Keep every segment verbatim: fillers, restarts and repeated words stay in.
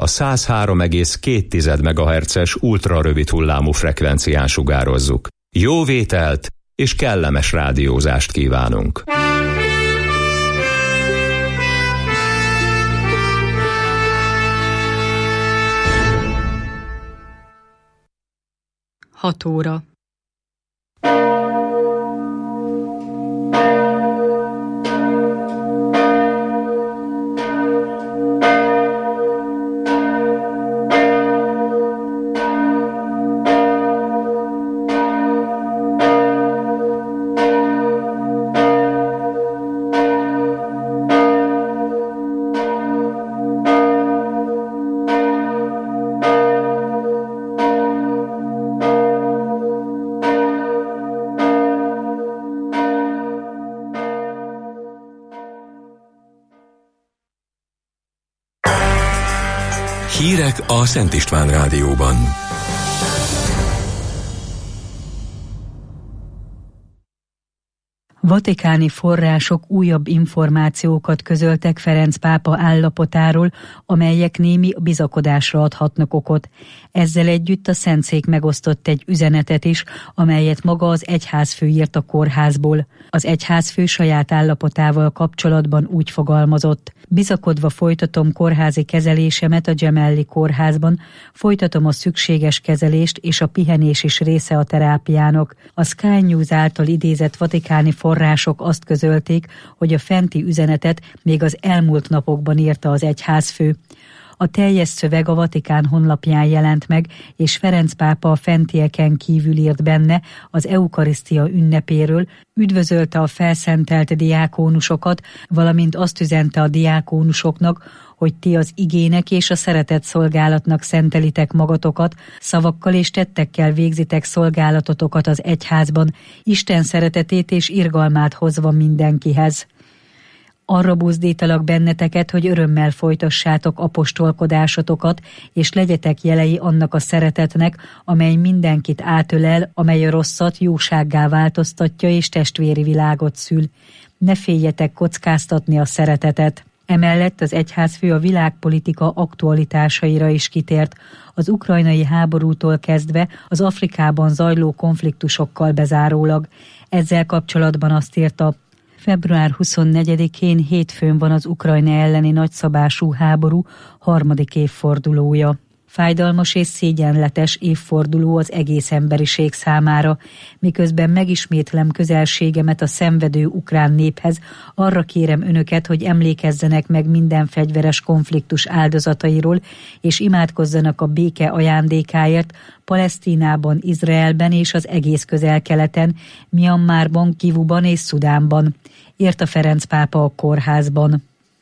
a száz három egész két megahertzes ultrarövid hullámú frekvencián sugározzuk. Jó vételt és kellemes rádiózást kívánunk! hat óra. Hírek a Szent István Rádióban. Vatikáni források újabb információkat közöltek Ferenc pápa állapotáról, amelyek némi bizakodásra adhatnak okot. Ezzel együtt a Szentszék megosztott egy üzenetet is, amelyet maga az egyházfő írt a kórházból. Az egyházfő saját állapotával kapcsolatban úgy fogalmazott: bizakodva folytatom kórházi kezelésemet a Gemelli kórházban, folytatom a szükséges kezelést, és a pihenés is része a terápiának. A Sky News által idézett vatikáni források azt közölték, hogy a fenti üzenetet még az elmúlt napokban írta az egyházfő. A teljes szöveg a Vatikán honlapján jelent meg, és Ferenc pápa a fentieken kívül írt benne az eukarisztia ünnepéről, üdvözölte a felszentelt diákónusokat, valamint azt üzente a diákónusoknak, hogy ti az igének és a szeretet szolgálatnak szentelitek magatokat, szavakkal és tettekkel végzitek szolgálatotokat az egyházban, Isten szeretetét és irgalmát hozva mindenkihez. Arra buzdítalak benneteket, hogy örömmel folytassátok apostolkodásotokat, és legyetek jelei annak a szeretetnek, amely mindenkit átölel, amely a rosszat jósággá változtatja és testvéri világot szül. Ne féljetek kockáztatni a szeretetet. Emellett az egyházfő a világpolitika aktualitásaira is kitért, az ukrajnai háborútól kezdve az Afrikában zajló konfliktusokkal bezárólag. Ezzel kapcsolatban azt írta: február huszonnegyedikén hétfőn van az Ukrajna elleni nagyszabású háború harmadik évfordulója. Fájdalmas és szégyenletes évforduló az egész emberiség számára, miközben megismétlem közelségemet a szenvedő ukrán néphez, arra kérem önöket, hogy emlékezzenek meg minden fegyveres konfliktus áldozatairól, és imádkozzanak a béke ajándékáért Palesztinában, Izraelben és az egész Közel-Keleten, Myanmarban, Kivuban és Szudánban, írta Ferenc pápa a kórházban.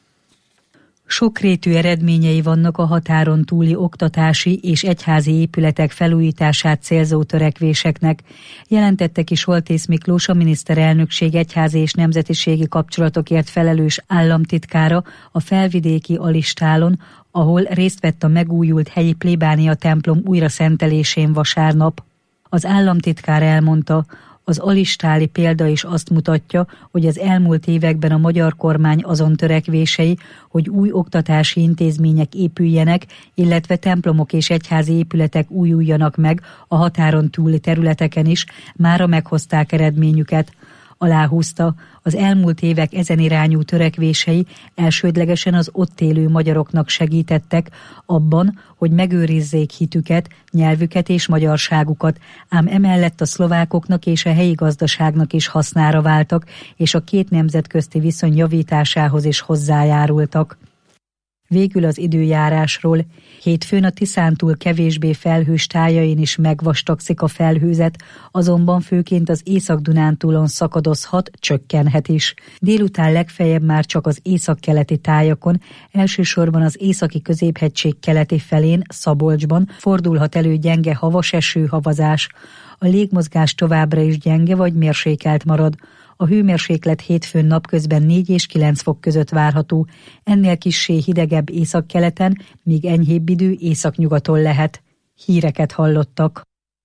Sokrétű eredményei vannak a határon túli oktatási és egyházi épületek felújítását célzó törekvéseknek, jelentette ki Soltész Miklós, a miniszterelnökség egyházi és nemzetiségi kapcsolatokért felelős államtitkára a felvidéki alistálon, ahol részt vett a megújult helyi plébánia templom újraszentelésén vasárnap. Az államtitkár elmondta, az alistáli példa is azt mutatja, hogy az elmúlt években a magyar kormány azon törekvései, hogy új oktatási intézmények épüljenek, illetve templomok és egyházi épületek újuljanak meg a határon túli területeken is, mára meghozták eredményüket. Aláhúzta, az elmúlt évek ezen irányú törekvései elsődlegesen az ott élő magyaroknak segítettek abban, hogy megőrizzék hitüket, nyelvüket és magyarságukat, ám emellett a szlovákoknak és a helyi gazdaságnak is hasznára váltak, és a két nemzet közti viszony javításához is hozzájárultak. Végül az időjárásról. Hétfőn a Tiszántúl kevésbé felhős tájain is megvastagszik a felhőzet, azonban főként az Észak-Dunántúlon szakadozhat, csökkenhet is. Délután legfeljebb már csak az északkeleti tájakon, elsősorban az északi középhegység keleti felén, Szabolcsban fordulhat elő gyenge havas eső, havazás. A légmozgás továbbra is gyenge vagy mérsékelt marad. A hőmérséklet hétfőn napközben négy és kilenc fok között várható, ennél kissé hidegebb északkeleten, míg enyhébb idő északnyugaton lehet. Híreket hallottak.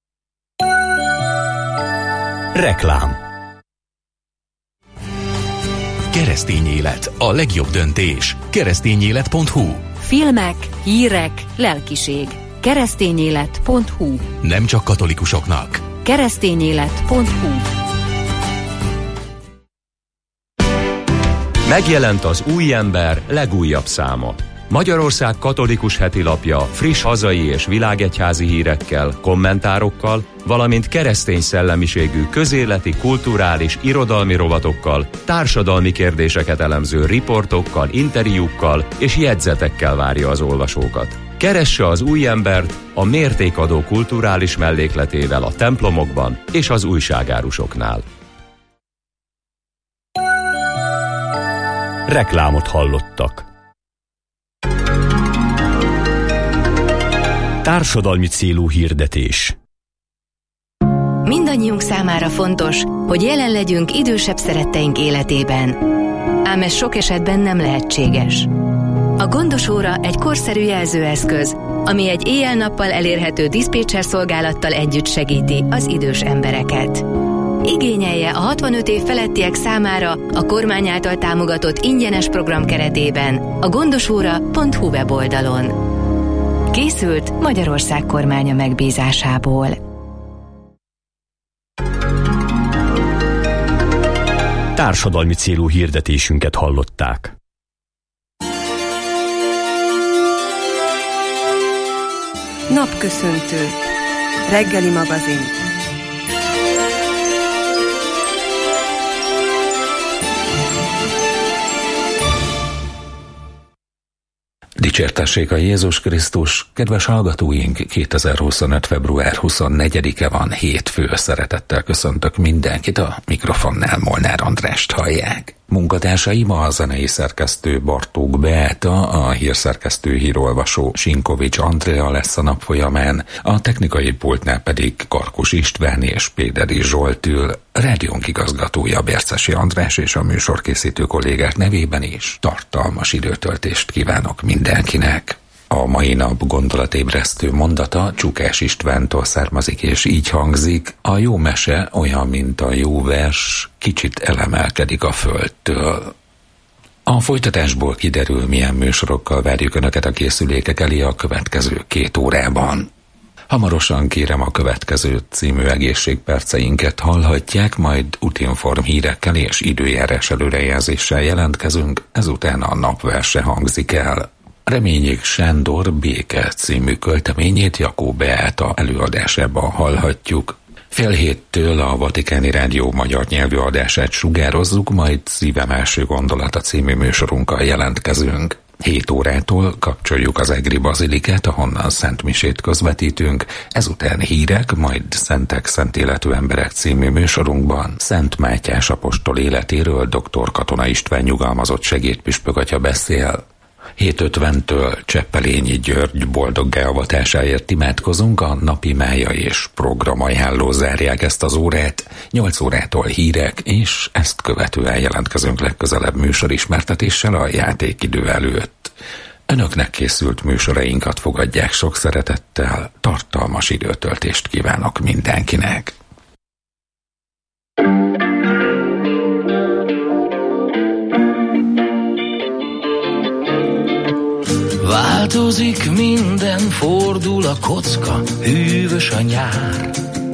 Reklám. Keresztény élet, a legjobb döntés. keresztényélet pont hu. Filmek, hírek, lelkiség. keresztényélet pont hu. Nem csak katolikusoknak. keresztényélet pont hu. Megjelent az Új Ember legújabb száma. Magyarország katolikus hetilapja friss hazai és világegyházi hírekkel, kommentárokkal, valamint keresztény szellemiségű közéleti, kulturális, irodalmi rovatokkal, társadalmi kérdéseket elemző riportokkal, interjúkkal és jegyzetekkel várja az olvasókat. Keresse az Új Embert a mértékadó kulturális mellékletével a templomokban és az újságárusoknál. Reklámot hallottak. Társadalmi célú hirdetés. Mindannyiunk számára fontos, hogy jelen legyünk idősebb szeretteink életében. Ám ez sok esetben nem lehetséges. A Gondos Óra egy korszerű jelzőeszköz, ami egy éjjel-nappal elérhető diszpécser szolgálattal együtt segíti az idős embereket. Igényelje a hatvanöt év felettiek számára a kormány által támogatott ingyenes program keretében a gondosóra pont hu weboldalon. Készült Magyarország kormánya megbízásából. Társadalmi célú hirdetésünket hallották. Napköszöntő. Reggeli magazin. Dicsértessék a Jézus Krisztus, kedves hallgatóink, kétezer-huszonöt. február huszonnegyedike van, hétfő, szeretettel köszöntök mindenkit, a mikrofonnál Molnár Andrást hallják. Munkatársaim a zenei szerkesztő Bartók Beáta, a hírszerkesztő hírolvasó Sinkovics Andrea lesz a nap folyamán, a technikai pultnál pedig Karkus István és Péderi Zsolt ül, rádiónk igazgatója Bércesi András és a műsorkészítő kollégák nevében is tartalmas időtöltést kívánok mindenkinek. A mai nap gondolatébresztő mondata Csukás Istvántól származik, és így hangzik: a jó mese olyan, mint a jó vers, kicsit elemelkedik a földtől. A folytatásból kiderül, milyen műsorokkal várjuk Önöket a készülékek elé a következő két órában. Hamarosan kérem a következő című egészségperceinket hallhatják, majd útinform hírekkel és időjárás előrejelzéssel jelentkezünk, ezután a napverse hangzik el. Reményik Sándor Béke című költeményét Jakó Beáta előadásában hallhatjuk. Fél héttől a Vatikáni Rádió magyar nyelvű adását sugározzuk, majd Szívem első gondolata című műsorunkkal jelentkezünk. Hét órától kapcsoljuk az Egri Bazilikát, ahonnan szentmisét közvetítünk, ezután hírek, majd Szentek, szent életű emberek című műsorunkban Szent Mátyás apostol életéről dr. Katona István nyugalmazott segédpüspök atya beszél. hét ötventől Cseppelényi György boldoggá avatásáért imádkozunk, a napi mája és programajánló zárják ezt az órát, nyolc órától hírek, és ezt követően jelentkezünk legközelebb műsorismertetéssel a játékidő előtt. Önöknek készült műsorainkat fogadják sok szeretettel, tartalmas időtöltést kívánok mindenkinek. Változik minden, fordul a kocka, hűvös a nyár.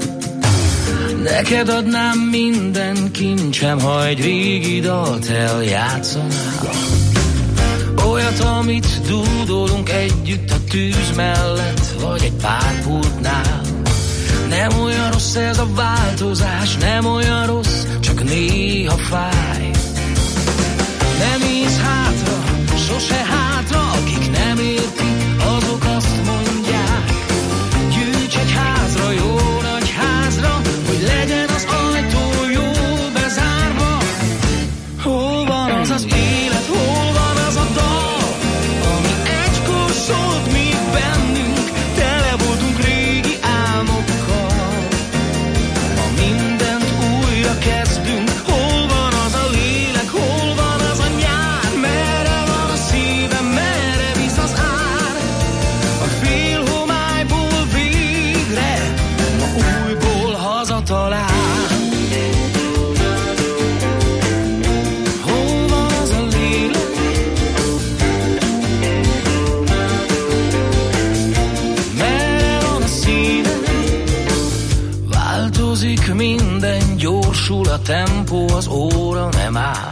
Neked adnám minden kincsem, ha egy régi dalt eljátszanál. Olyat, amit dúdolunk együtt a tűz mellett, vagy egy pár pultnál. Nem olyan rossz ez a változás, nem olyan rossz, csak néha fáj. Nem nézz hátra, sose hátra, akik nem értik, azok azt mondják. Gyűjts egy házra, jó nagy házra, hogy legyen az ajtó jó bezárva. Hol van az az élet, hol van az a dal, ami egykor szólt még bennünk, tele voltunk régi álmokkal. Ma mindent újra kezdünk, hol van az a lélek, hol van az a nyár, merre van a szívem, merre tempó, az óra nem áll.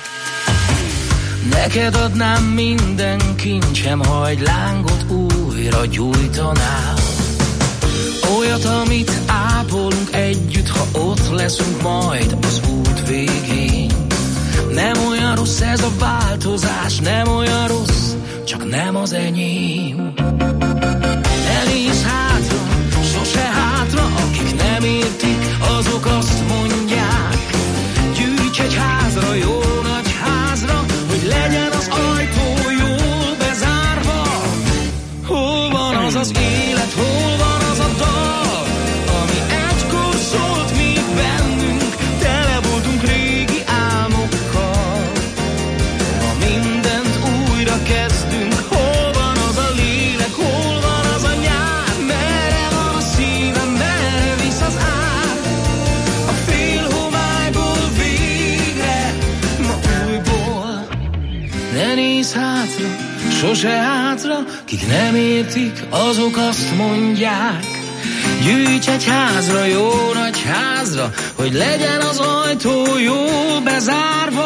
Neked adnám minden kincsem, ha egy lángot újra gyújtanál. Olyat, amit ápolunk együtt, ha ott leszünk majd az út végén. Nem olyan rossz ez a változás, nem olyan rossz, csak nem az enyém. Ne nézz hátra, sose hátra, akik nem értik, azok azt mondják. Gyűjts egy házra, jó nagy házra, hogy legyen az ajtó jól bezárva. Hol van az az élet, hol van az a dal, ami egykor szólt még bennünk, tele voltunk régi álmokkal. Ha mindent újra kezdünk, hol van az a lélek, hol van az a nyár, merre van a szívem, merre visz az ár. A fél homályból végre, ma újból. Ne nézz hátra, sose hátra, kik nem értik, azok azt mondják. Gyűjts egy házra, jó nagy házra, hogy legyen az ajtó jól bezárva.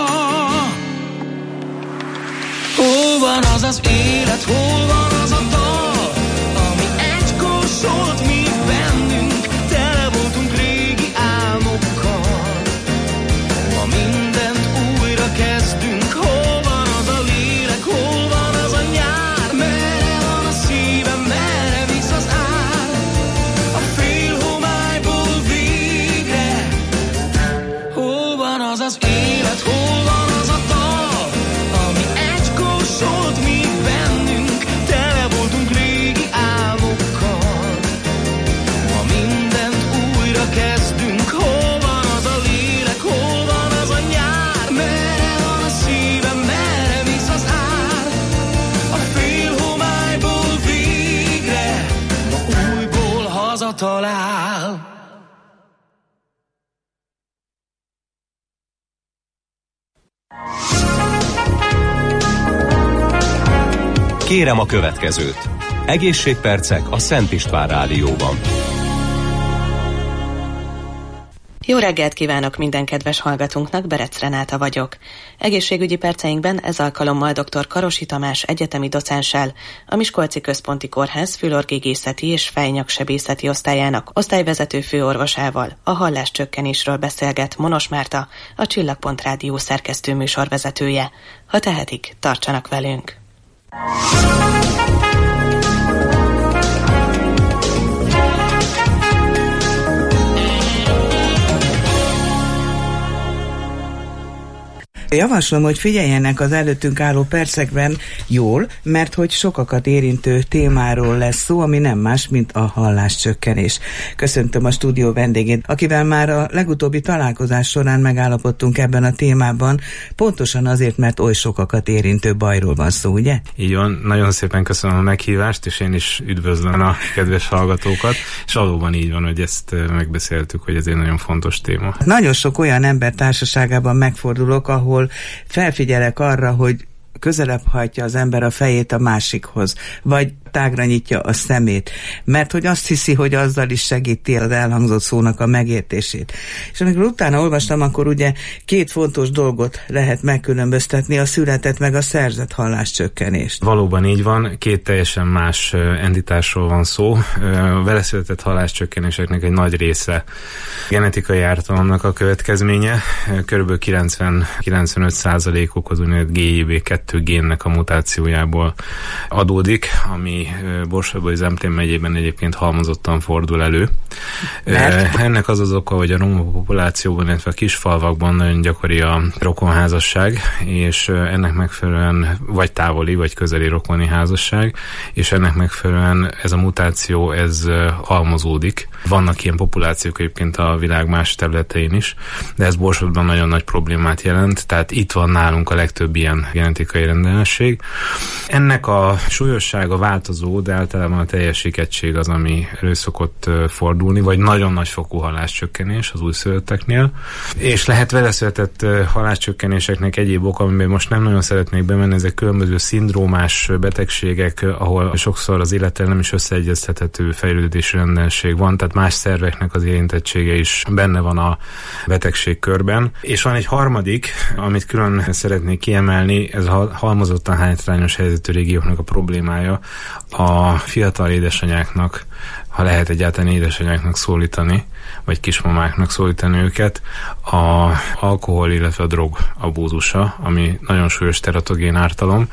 Hol van az az élet, hol van az a dal, ami egykor szólt még bennünk, tele voltunk régi álmokkal. Ma mindent újra kezdünk, hol van az a lélek, hol van az a nyár, merre van a szívem, merre visz az ár. A fél homályból végre, hol van az az élet, hol van az a dal, ami egykor szólt még bennünk, tele voltunk régi álmokkal. Ma mindent újra kezdünk, hol van az a lélek, hol van az a nyár, merre van a szívem, merre visz az ár. A fél homályból végre, ma újból hazatalál. Kérem a következőt. Egészségpercek a Szent István Rádióban. Jó reggelt kívánok minden kedves hallgatónknak, Berec Renáta vagyok. Egészségügyi perceinkben ez alkalommal dr. Karosi Tamás egyetemi docenssel, a Miskolci Központi Kórház fülorgégészeti és fejnyaksebészeti osztályának osztályvezető főorvosával a halláscsökkenésről beszélget Monos Márta, a Csillagpont Rádió szerkesztő műsorvezetője. Ha tehetik, tartsanak velünk! Javaslom, hogy figyeljenek az előttünk álló percekben jól, mert hogy sokakat érintő témáról lesz szó, ami nem más, mint a halláscsökkenés. Köszöntöm a stúdió vendégét, akivel már a legutóbbi találkozás során megállapodtunk ebben a témában, pontosan azért, mert oly sokakat érintő bajról van szó, ugye? Így van, nagyon szépen köszönöm a meghívást, és én is üdvözlöm a kedves hallgatókat, és valóban így van, hogy ezt megbeszéltük, hogy ez egy nagyon fontos téma. Nagyon sok olyan ember társaságában megfordulok, ahol felfigyelek arra, hogy közelebb hajtja az ember a fejét a másikhoz, vagy tágra nyitja a szemét, mert hogy azt hiszi, hogy azzal is segíti az elhangzott szónak a megértését. És amikor utána olvastam, akkor ugye két fontos dolgot lehet megkülönböztetni, a született meg a szerzett halláscsökkenést. Valóban így van, két teljesen más entitásról van szó. A vele született halláscsökkenéseknek egy nagy része genetikai ártalomnak a következménye. Körülbelül kilencven-kilencvenöt százalékuk az úgynevezett G I B kettő génnek a mutációjából adódik, ami Borsod-Zemplén megyében egyébként halmozottan fordul elő. Mert? Ennek az az oka, hogy a roma populációban, illetve a kisfalvakban nagyon gyakori a rokonházasság, és ennek megfelelően vagy távoli, vagy közeli rokoni házasság, és ennek megfelelően ez a mutáció, ez halmozódik. Vannak ilyen populációk egyébként a világ más területein is, de ez Borsodban nagyon nagy problémát jelent, tehát itt van nálunk a legtöbb ilyen genetikai rendellenesség. Ennek a súlyossága változó változó, de általában a teljes sikettség az, ami elő szokott fordulni, vagy nagyon nagy fokú halálcsökkenés az újszülötteknél. És lehet veleszületett halálcsökkenéseknek egyéb oka, amiben most nem nagyon szeretnék bemenni, ezek különböző szindrómás betegségek, ahol sokszor az élettel nem is összeegyeztethető fejlődési rendenség van, tehát más szerveknek az érintettsége is benne van a betegség körben. És van egy harmadik, amit külön szeretnék kiemelni, ez a halmozottan hátrányos helyzetű régióknak a problémája a fiatal édesanyáknak, ha lehet egyáltalán édesanyáknak szólítani, vagy kismamáknak szólítani őket, a alkohol, illetve a drog abúzusa, ami nagyon súlyos teratogén ártalom,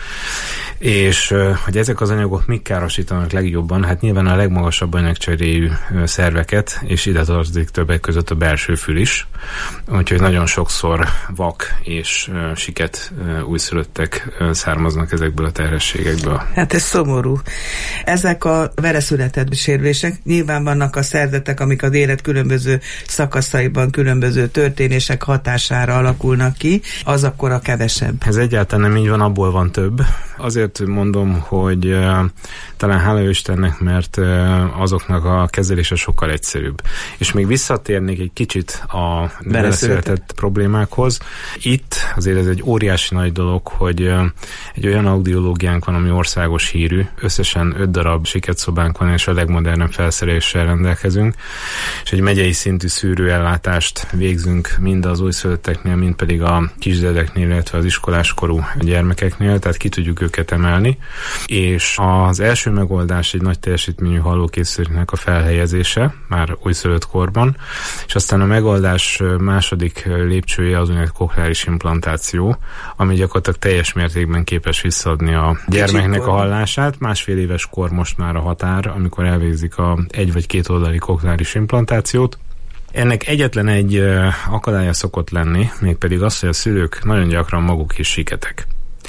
és hogy ezek az anyagok mik károsítanak legjobban, hát nyilván a legmagasabb anyagcseréjű szerveket, és ide tartozik többek között a belső fül is, úgyhogy nagyon sokszor vak és siket újszülöttek származnak ezekből a terhességekből. Hát ez szomorú. Ezek a vereszületett sérülések, nyilván vannak a szervezetek, amik az élet különböző szakaszaiban különböző történések hatására alakulnak ki, az akkor a kevesebb. Ez egyáltalán nem így van, abból van több. Azért mondom, hogy uh, talán hála Istennek, mert uh, azoknak a kezelése sokkal egyszerűbb. És még visszatérnék egy kicsit a beleszületett problémákhoz. Itt azért ez egy óriási nagy dolog, hogy uh, egy olyan audiológiánk van, ami országos hírű. Összesen öt darab siketszobánk van, és a legmodernebb felszereléssel rendelkezünk. És egy megyei szintű szűrőellátást végzünk mind az újszülötteknél, mind pedig a kisdedeknél, illetve az iskoláskorú gyermekeknél, tehát ki tudjuk őket emelni. És az első megoldás egy nagy teljesítményű hallókészüléknek a felhelyezése, már újszülött korban, és aztán a megoldás második lépcsője az úgynevezett kokleáris implantáció, ami gyakorlatilag teljes mértékben képes visszaadni a gyermeknek a hallását. Másfél éves kor most már a határ, amikor elvégzik a egy vagy két oldali kokleáris implantációt. Ennek egyetlen egy akadálya szokott lenni, mégpedig az, hogy a szülők nagyon gyakran maguk is siketek.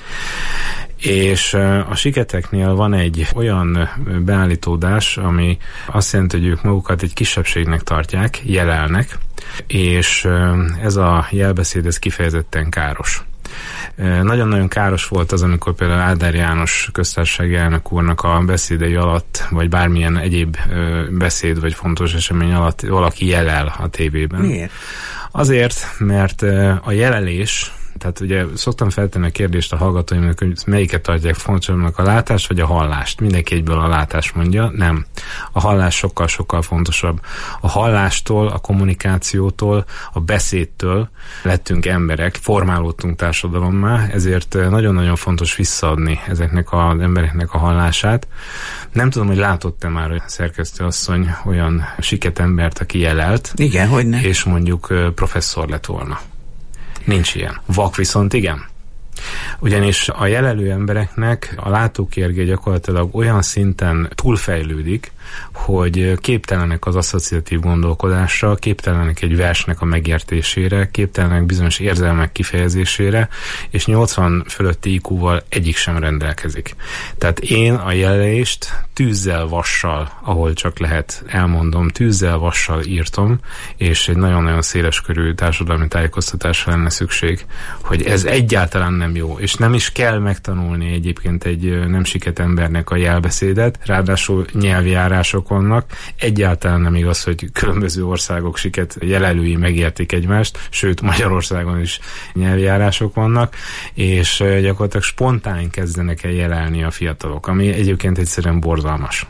És a siketeknél van egy olyan beállítódás, ami azt jelenti, hogy ők magukat egy kisebbségnek tartják, jelelnek, és ez a jelbeszéd ez kifejezetten káros. Nagyon-nagyon káros volt az, amikor például Áder János köztársasági elnök úrnak a beszédei alatt, vagy bármilyen egyéb beszéd, vagy fontos esemény alatt valaki jelel a tévében. Miért? Azért, mert a jelelés, tehát ugye szoktam feltenni a kérdést a hallgatóimnak, hogy melyiket tartják fontosabbnak, a látást vagy a hallást. Mindenki egyből a látást mondja. Nem. A hallás sokkal-sokkal fontosabb. A hallástól, a kommunikációtól, a beszédtől lettünk emberek, formálódtunk társadalommá, ezért nagyon-nagyon fontos visszaadni ezeknek az embereknek a hallását. Nem tudom, hogy látott-e már a szerkesztőasszony olyan siket embert, aki jelelt. Igen, hogyne. És mondjuk professzor lett volna. Nincs ilyen. Vak viszont igen. Ugyanis a jelelő embereknek a látókérge gyakorlatilag olyan szinten túlfejlődik, hogy képtelenek az asszociatív gondolkodásra, képtelenek egy versnek a megértésére, képtelenek bizonyos érzelmek kifejezésére, és nyolcvan fölötti í kúval egyik sem rendelkezik. Tehát én a jelölést tűzzel, vassal, ahol csak lehet, elmondom, tűzzel, vassal írtam, és egy nagyon-nagyon széleskörű társadalmi tájékoztatásra lenne szükség, hogy ez egyáltalán nem jó, és nem is kell megtanulni egyébként egy nem siket embernek a jelbeszédet, ráadásul nyelvjárások vannak, egyáltalán nem igaz, hogy különböző országok siket jelelői megértik egymást, sőt Magyarországon is nyelvjárások vannak, és gyakorlatilag spontán kezdenek el jelelni a fiatalok, ami egyébként egyszerűen borzalmas.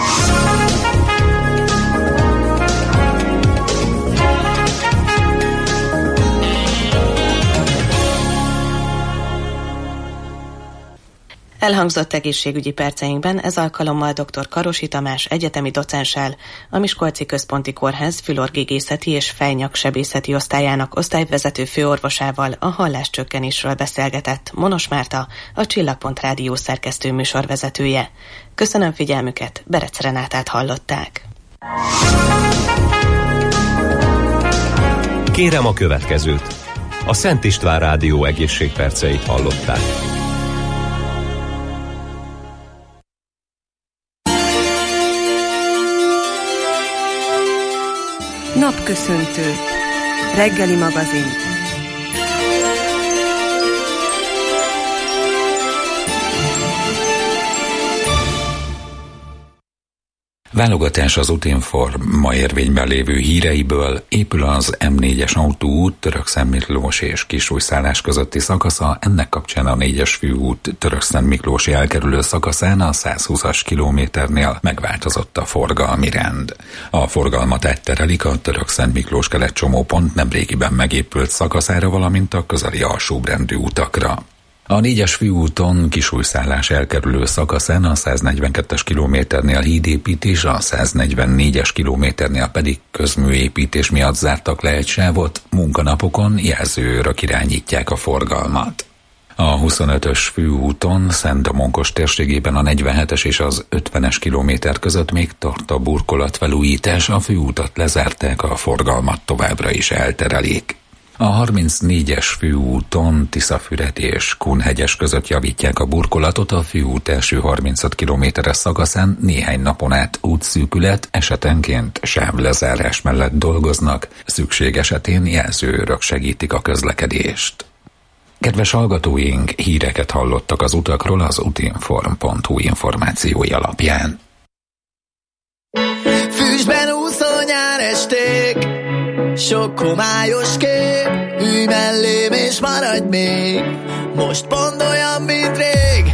Elhangzott egészségügyi perceinkben ez alkalommal dr. Karosi Tamás egyetemi docenssel, a Miskolci Központi Kórház fülorgégészeti és fejnyaksebészeti osztályának osztályvezető főorvosával a halláscsökkenésről beszélgetett Monos Márta, a Csillagpont Rádió szerkesztő műsorvezetője. Köszönöm figyelmüket, Berec Renátát hallották. Kérem a következőt. A Szent István Rádió egészségperceit hallották. Napköszöntő. Reggeli magazin. Válogatás az Útinform ma érvényben lévő híreiből. Épül az em négyes autóút Törökszentmiklós és Kisújszállás közötti szakasza, ennek kapcsán a négyes főút Törökszentmiklósi elkerülő szakaszán a százhúszas kilométernél megváltozott a forgalmi rend. A forgalmat átterelik a Törökszentmiklós kelet csomópont nemrégiben megépült szakaszára, valamint a közeli alsóbrendű utakra. A négyes főúton Kisújszállás elkerülő szakaszán a száznegyvenkettes kilométernél hídépítés, a száznegyvennégyes kilométernél pedig közműépítés miatt zártak le egy sávot, munkanapokon jelzőőrök irányítják a forgalmat. A huszonötös főúton Szent-Domonkos térségében a negyvenhetes és az ötvenes kilométer között még tart a burkolatfelújítás, a főútat lezárták, a forgalmat továbbra is elterelik. A harmincnégyes főúton Tiszafüred és Kunhegyes között javítják a burkolatot, a főút első harmincöt kilométeres szakaszán néhány napon át útszűkület, esetenként sávlezárás mellett dolgoznak, szükség esetén jelzőőrök segítik a közlekedést. Kedves hallgatóink, híreket hallottak az utakról az útinform pont hu információi alapján. Füstben úszó nyáresték, sok homályos kép, ülj mellém és maradj még, most pont olyan, mint rég.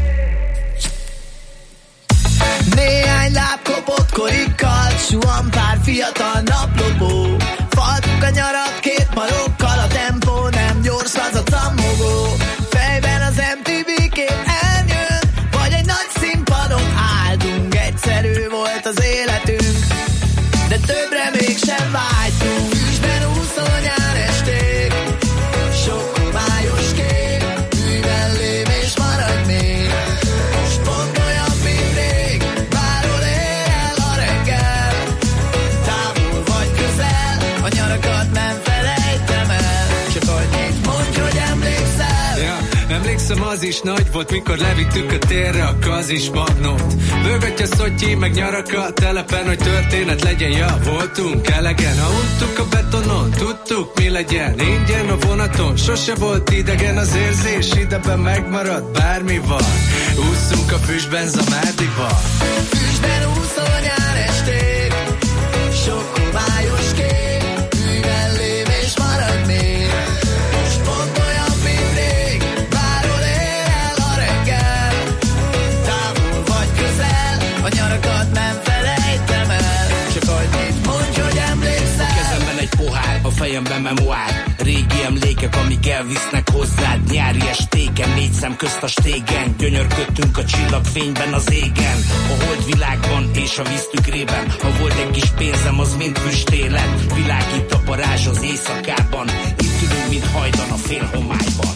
Néhány láb kopott korikkal, suhan pár fiatal naplopó, faltuk a nyarat két marokkal, a tempó nem gyors, az a cammogó. Fejben az em té vé kép elnyőn, vagy egy nagy színpadon álltunk, egyszerű volt az életünk, de többre mégsem vágytunk. Füstben úszó nyáresték, sok homályos kép, ülj mellém és maradj még, most pont olyan, mint rég. Bárhol ér el a reggel, távol vagy közel, a nyarakat nem felejtem el, csak annyit mondj, hogy emlékszel. Ja, emlékszem, az is nagy volt, mikor levittük a térre a kazis magnót. Bőgatja Szotyi, meg nyaraka telepen, hogy történet legyen, ja, voltunk elegen. Ha untuk a betonon, tudtuk mi legyen, ingyen a vonaton, sose volt idegen az érzés, ideben megmarad, bármi van. Ússzunk a füstben, Zamárdiban. Füstben úszó nyáresték, sok homályos kép, ülj mellém és maradj még, most pont olyan, mint rég. Bárhol ér el a reggel, távol vagy közel, a nyarakat nem felejtem el, csak annyit mondj, hogy emlékszel. A kezemben egy pohár, a fejemben memoár, régi emlékek, amik elvisznek hozzád. Nyári estéken, négy szem közt a stégen, gyönyörködtünk a csillagfényben az égen, a holdvilágban és a víz tükrében. Ha volt egy kis pénzem, az mind füstélet, világít a parázs az éjszakában, itt ülünk, mint hajdan a félhomályban.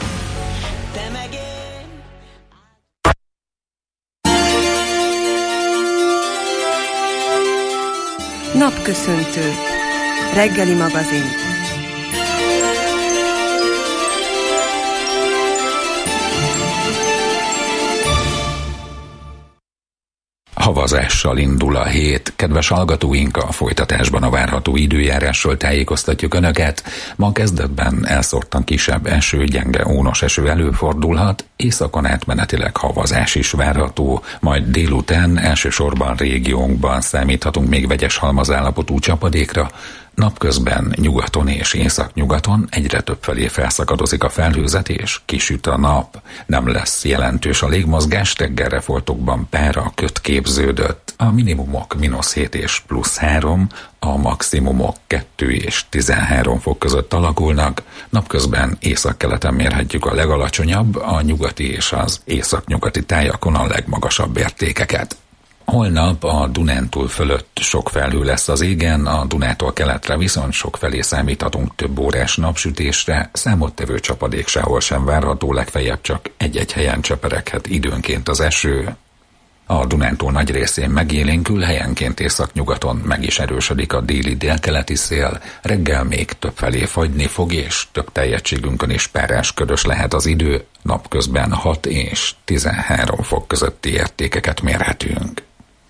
Napköszöntő. Reggeli magazin. Havazással indul a hét. Kedves hallgatóink, a folytatásban a várható időjárásról tájékoztatjuk Önöket. Ma kezdetben elszórtan kisebb eső, gyenge ónos eső előfordulhat, északon átmenetileg havazás is várható, majd délután elsősorban régiónkban számíthatunk még vegyes halmazállapotú csapadékra. Napközben nyugaton és északnyugaton egyre több felé felszakadozik a felhőzet és kisüt a nap. Nem lesz jelentős a légmozgás, reggelre foltokban pára, köt képződött. A minimumok mínusz hét és plusz három, a maximumok kettő és tizenhárom fok között alakulnak. Napközben északkeleten mérhetjük a legalacsonyabb, a nyugati és az északnyugati tájakon a legmagasabb értékeket. Holnap a Dunántúl fölött sok felhő lesz az égen, a Dunától keletre viszont sok felé számíthatunk több órás napsütésre, számottevő csapadék sehol sem várható, legfeljebb csak egy-egy helyen csepereghet időnként az eső. A Dunántúl nagy részén megélénkül, helyenként északnyugaton meg is erősödik a déli délkeleti szél, reggel még több felé fagyni fog, és több teljességünkön is párás ködös lehet az idő, napközben hat és tizenhárom fok közötti értékeket mérhetünk.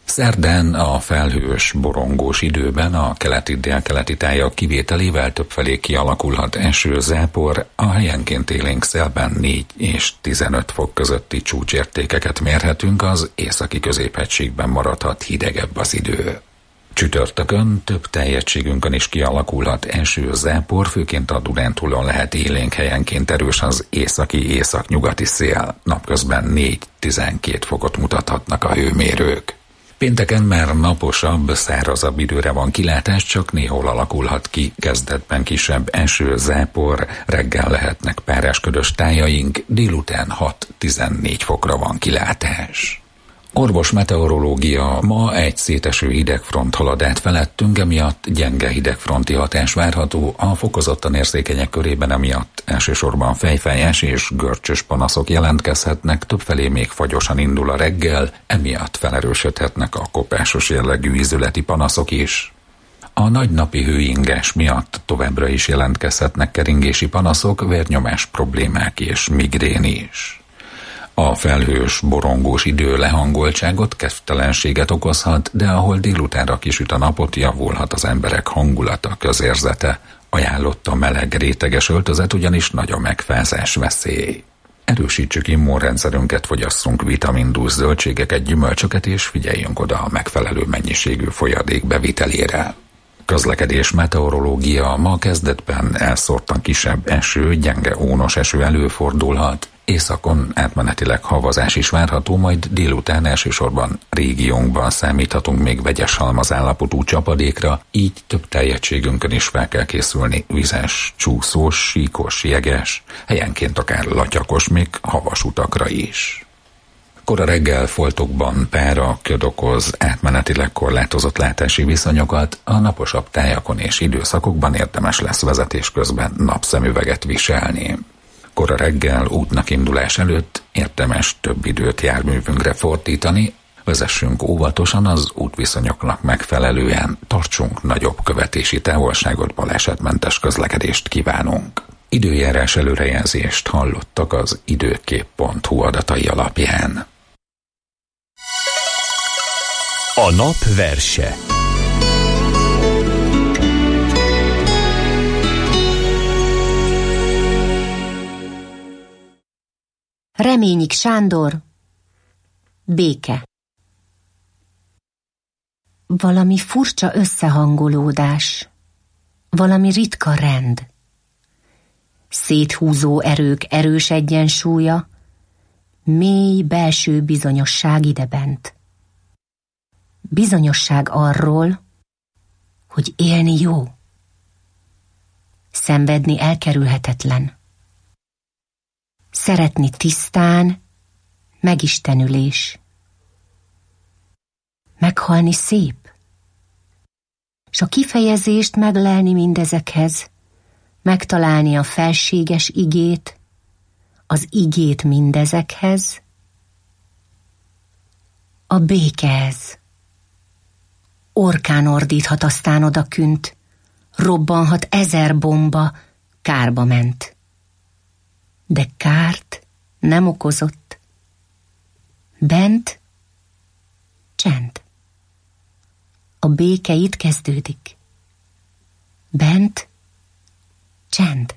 Szerdán a felhős, borongós időben a keleti-délkeleti tájak kivételével többfelé kialakulhat eső, zápor, a helyenként élénk szélben négy és tizenöt fok közötti csúcsértékeket mérhetünk, az északi középhegységben maradhat hidegebb az idő. Csütörtökön több tájegységünkön is kialakulhat eső, zápor, főként a Dunántúlon lehet élénk, helyenként erős az északi északnyugati szél, napközben négy-tizenkét fokot mutathatnak a hőmérők. Pénteken már naposabb, szárazabb időre van kilátás, csak néhol alakulhat ki kezdetben kisebb eső, zápor, reggel lehetnek párásködös tájaink, délután hat-tizennégy fokra van kilátás. Orvos meteorológia, ma egy széteső hidegfront halad át felettünk, emiatt gyenge hidegfronti hatás várható, a fokozottan érzékenyek körében emiatt elsősorban fejfájás és görcsös panaszok jelentkezhetnek, többfelé még fagyosan indul a reggel, emiatt felerősödhetnek a kopásos jellegű ízületi panaszok is. A nagy napi hőingás miatt továbbra is jelentkezhetnek keringési panaszok, vérnyomás problémák és migrén is. A felhős, borongós idő lehangoltságot, kedvtelenséget okozhat, de ahol délutánra kisüt a napot, javulhat az emberek hangulata, közérzete. Ajánlott a meleg, réteges öltözet, ugyanis nagy a megfázás veszély. Erősítsük immunrendszerünket, fogyasszunk vitamindús zöldségeket, gyümölcsöket, és figyeljünk oda a megfelelő mennyiségű folyadék bevitelére. Közlekedés, meteorológia, ma kezdetben elszórtan kisebb eső, gyenge ónos eső előfordulhat, északon átmenetileg havazás is várható, majd délután elsősorban régiónkban számíthatunk még vegyes halmazállapotú csapadékra, így több tájegységünkön is fel kell készülni vizes, csúszós, síkos, jeges, helyenként akár latyakos, még havas utakra is. Kora reggel foltokban pára, köd okoz átmenetileg korlátozott látási viszonyokat, a naposabb tájakon és időszakokban érdemes lesz vezetés közben napszemüveget viselni. Kora reggel útnak indulás előtt érdemes több időt járművünkre fordítani, vezessünk óvatosan az útviszonyoknak megfelelően, tartsunk nagyobb követési távolságot, balesetmentes közlekedést kívánunk. Időjárás előrejelzést hallottak az időkép pont hu adatai alapján. A nap verse. Reményik Sándor, béke. Valami furcsa összehangolódás, valami ritka rend. Széthúzó erők erős egyensúlya, mély belső bizonyosság idebent. Bizonyosság arról, hogy élni jó. Szenvedni elkerülhetetlen. Szeretni tisztán, megistenülés. Meghalni szép. S a kifejezést meglelni mindezekhez, megtalálni a felséges igét, az igét mindezekhez, a békehez. Orkán ordíthat aztán odakünt, robbanhat ezer bomba, kárba ment. De kárt nem okozott. Bent csend. A béke itt kezdődik. Bent csend.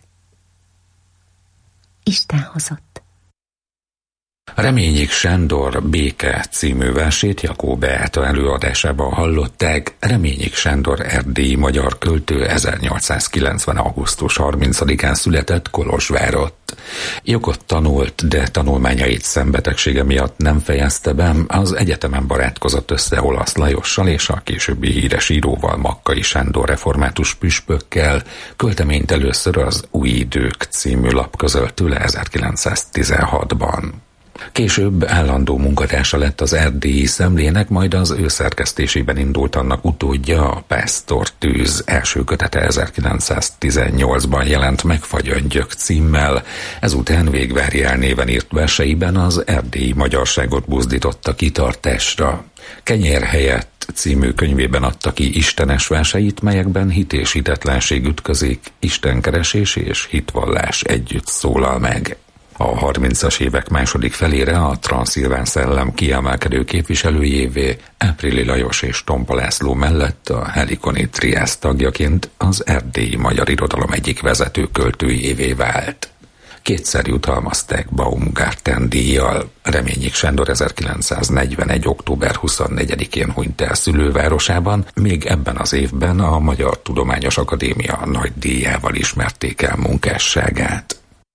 Isten hozott. Reményik Sándor Béke című versét Jakó Beáta előadásában hallották. Reményik Sándor erdélyi magyar költő, ezernyolcszázkilencven. augusztus harmincadikán született Kolozsvárott. Jogot tanult, de tanulmányait szembetegsége miatt nem fejezte be. Az egyetemen barátkozott össze Olasz Lajossal és a későbbi híres íróval, Makkai Sándor református püspökkel. Költeményt először az Új Idők című lap közölt tőle ezerkilencszáztizenhatban. Később állandó munkatársa lett az Erdélyi Szemlének, majd az ő szerkesztésében indult annak utódja, a Pásztor Tűz első kötete ezerkilencszáztizennyolcban jelent meg Fagyöngyök címmel, ezután Végvári néven írt verseiben az erdélyi magyarságot buzdította kitartásra. Kenyér helyett című könyvében adta ki istenes verseit, melyekben hit és hitetlenség ütközik, istenkeresés és hitvallás együtt szólal meg. A harmincas évek második felére a transzilván szellem kiemelkedő képviselőjévé Áprili Lajos és Tompa László mellett a Helikoni Triász tagjaként az erdélyi magyar irodalom egyik vezető költőjévé vált. Kétszer jutalmazták Baumgarten díjjal. Reményik Sándor ezerkilencszáznegyvenegy. október huszonnegyedikén hunyt el szülővárosában, még ebben az évben a Magyar Tudományos Akadémia nagy díjával ismerték el munkásságát.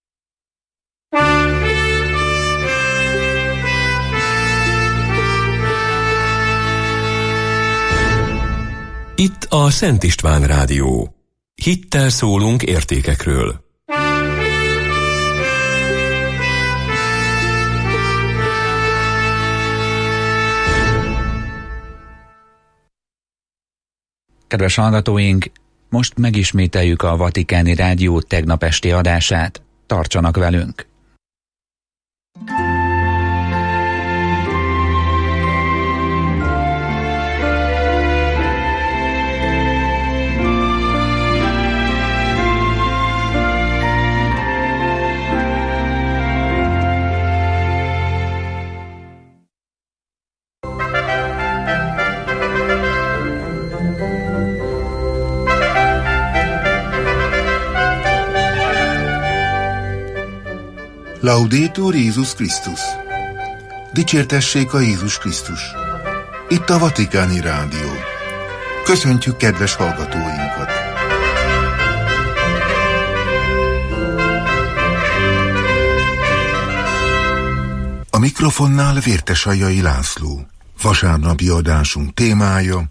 Itt a Szent István Rádió. Hittel szólunk értékekről. Kedves hallgatóink, most megismételjük a Vatikáni Rádió tegnap esti adását. Tartsanak velünk! Laudetur Jézus Krisztus! Dicsértessék a Jézus Krisztus! Itt a Vatikáni Rádió. Köszöntjük kedves hallgatóinkat! A mikrofonnál Vértesajjai László. Vasárnapi adásunk témája: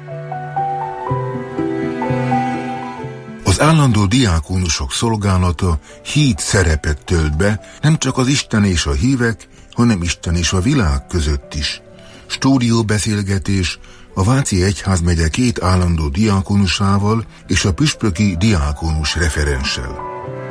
az állandó diákónusok szolgálata híd szerepet tölt be nem csak az Isten és a hívek, hanem Isten és a világ között is. Stúdióbeszélgetés a Váci Egyházmegye két állandó diákónusával és a püspöki diákónus referenssel.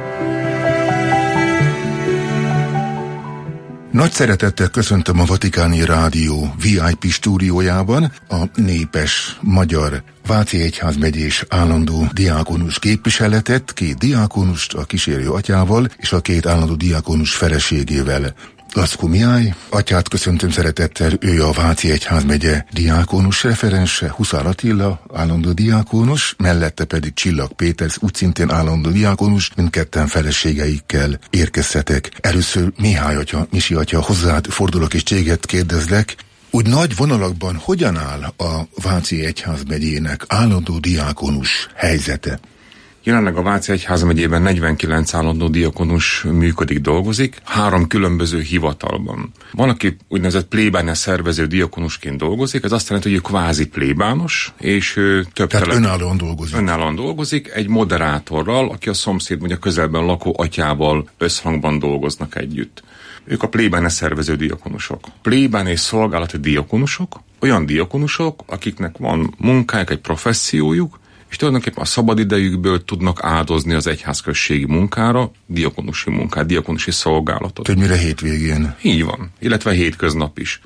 Nagy szeretettel köszöntöm a Vatikáni Rádió vé i pé stúdiójában a népes magyar Váci Egyházmegyés állandó diákonus képviseletet, két diákonust, a kísérő atyával és a két állandó diákonus feleségével. Laszko Mihály atyát köszöntöm szeretettel, ő a Váci Egyházmegye diákonus referense, Huszár Attila állandó diákonus, mellette pedig Csillag Péter, úgy szintén állandó diákonus, mindketten feleségeikkel érkeztetek. Először Mihály atya, Misi atya, hozzád fordulok és téged kérdezlek, úgy nagy vonalakban hogyan áll a Váci Egyházmegyének állandó diákonus helyzete? Jelenleg a Váci Egyházmegyében negyvenkilenc állandó diakonus működik, dolgozik, három különböző hivatalban. Van, aki úgynevezett plébánia szervező diakonusként dolgozik, ez azt jelenti, hogy ő kvázi plébános, és ő több Tehát telep... önállóan dolgozik. Önállóan dolgozik, egy moderátorral, aki a szomszéd, vagy a közelben lakó atyával összhangban dolgoznak együtt. Ők a plébánia szervező diakonusok. Plébánia és szolgálati diakonusok, olyan diakonusok, akiknek van munkájuk, egy professziójuk, és tulajdonképpen a szabadidejükből tudnak áldozni az egyházközségi munkára, diakonusi munkát, diakonusi szolgálatot. Többnyire hétvégén. Így van, illetve hétköznap is.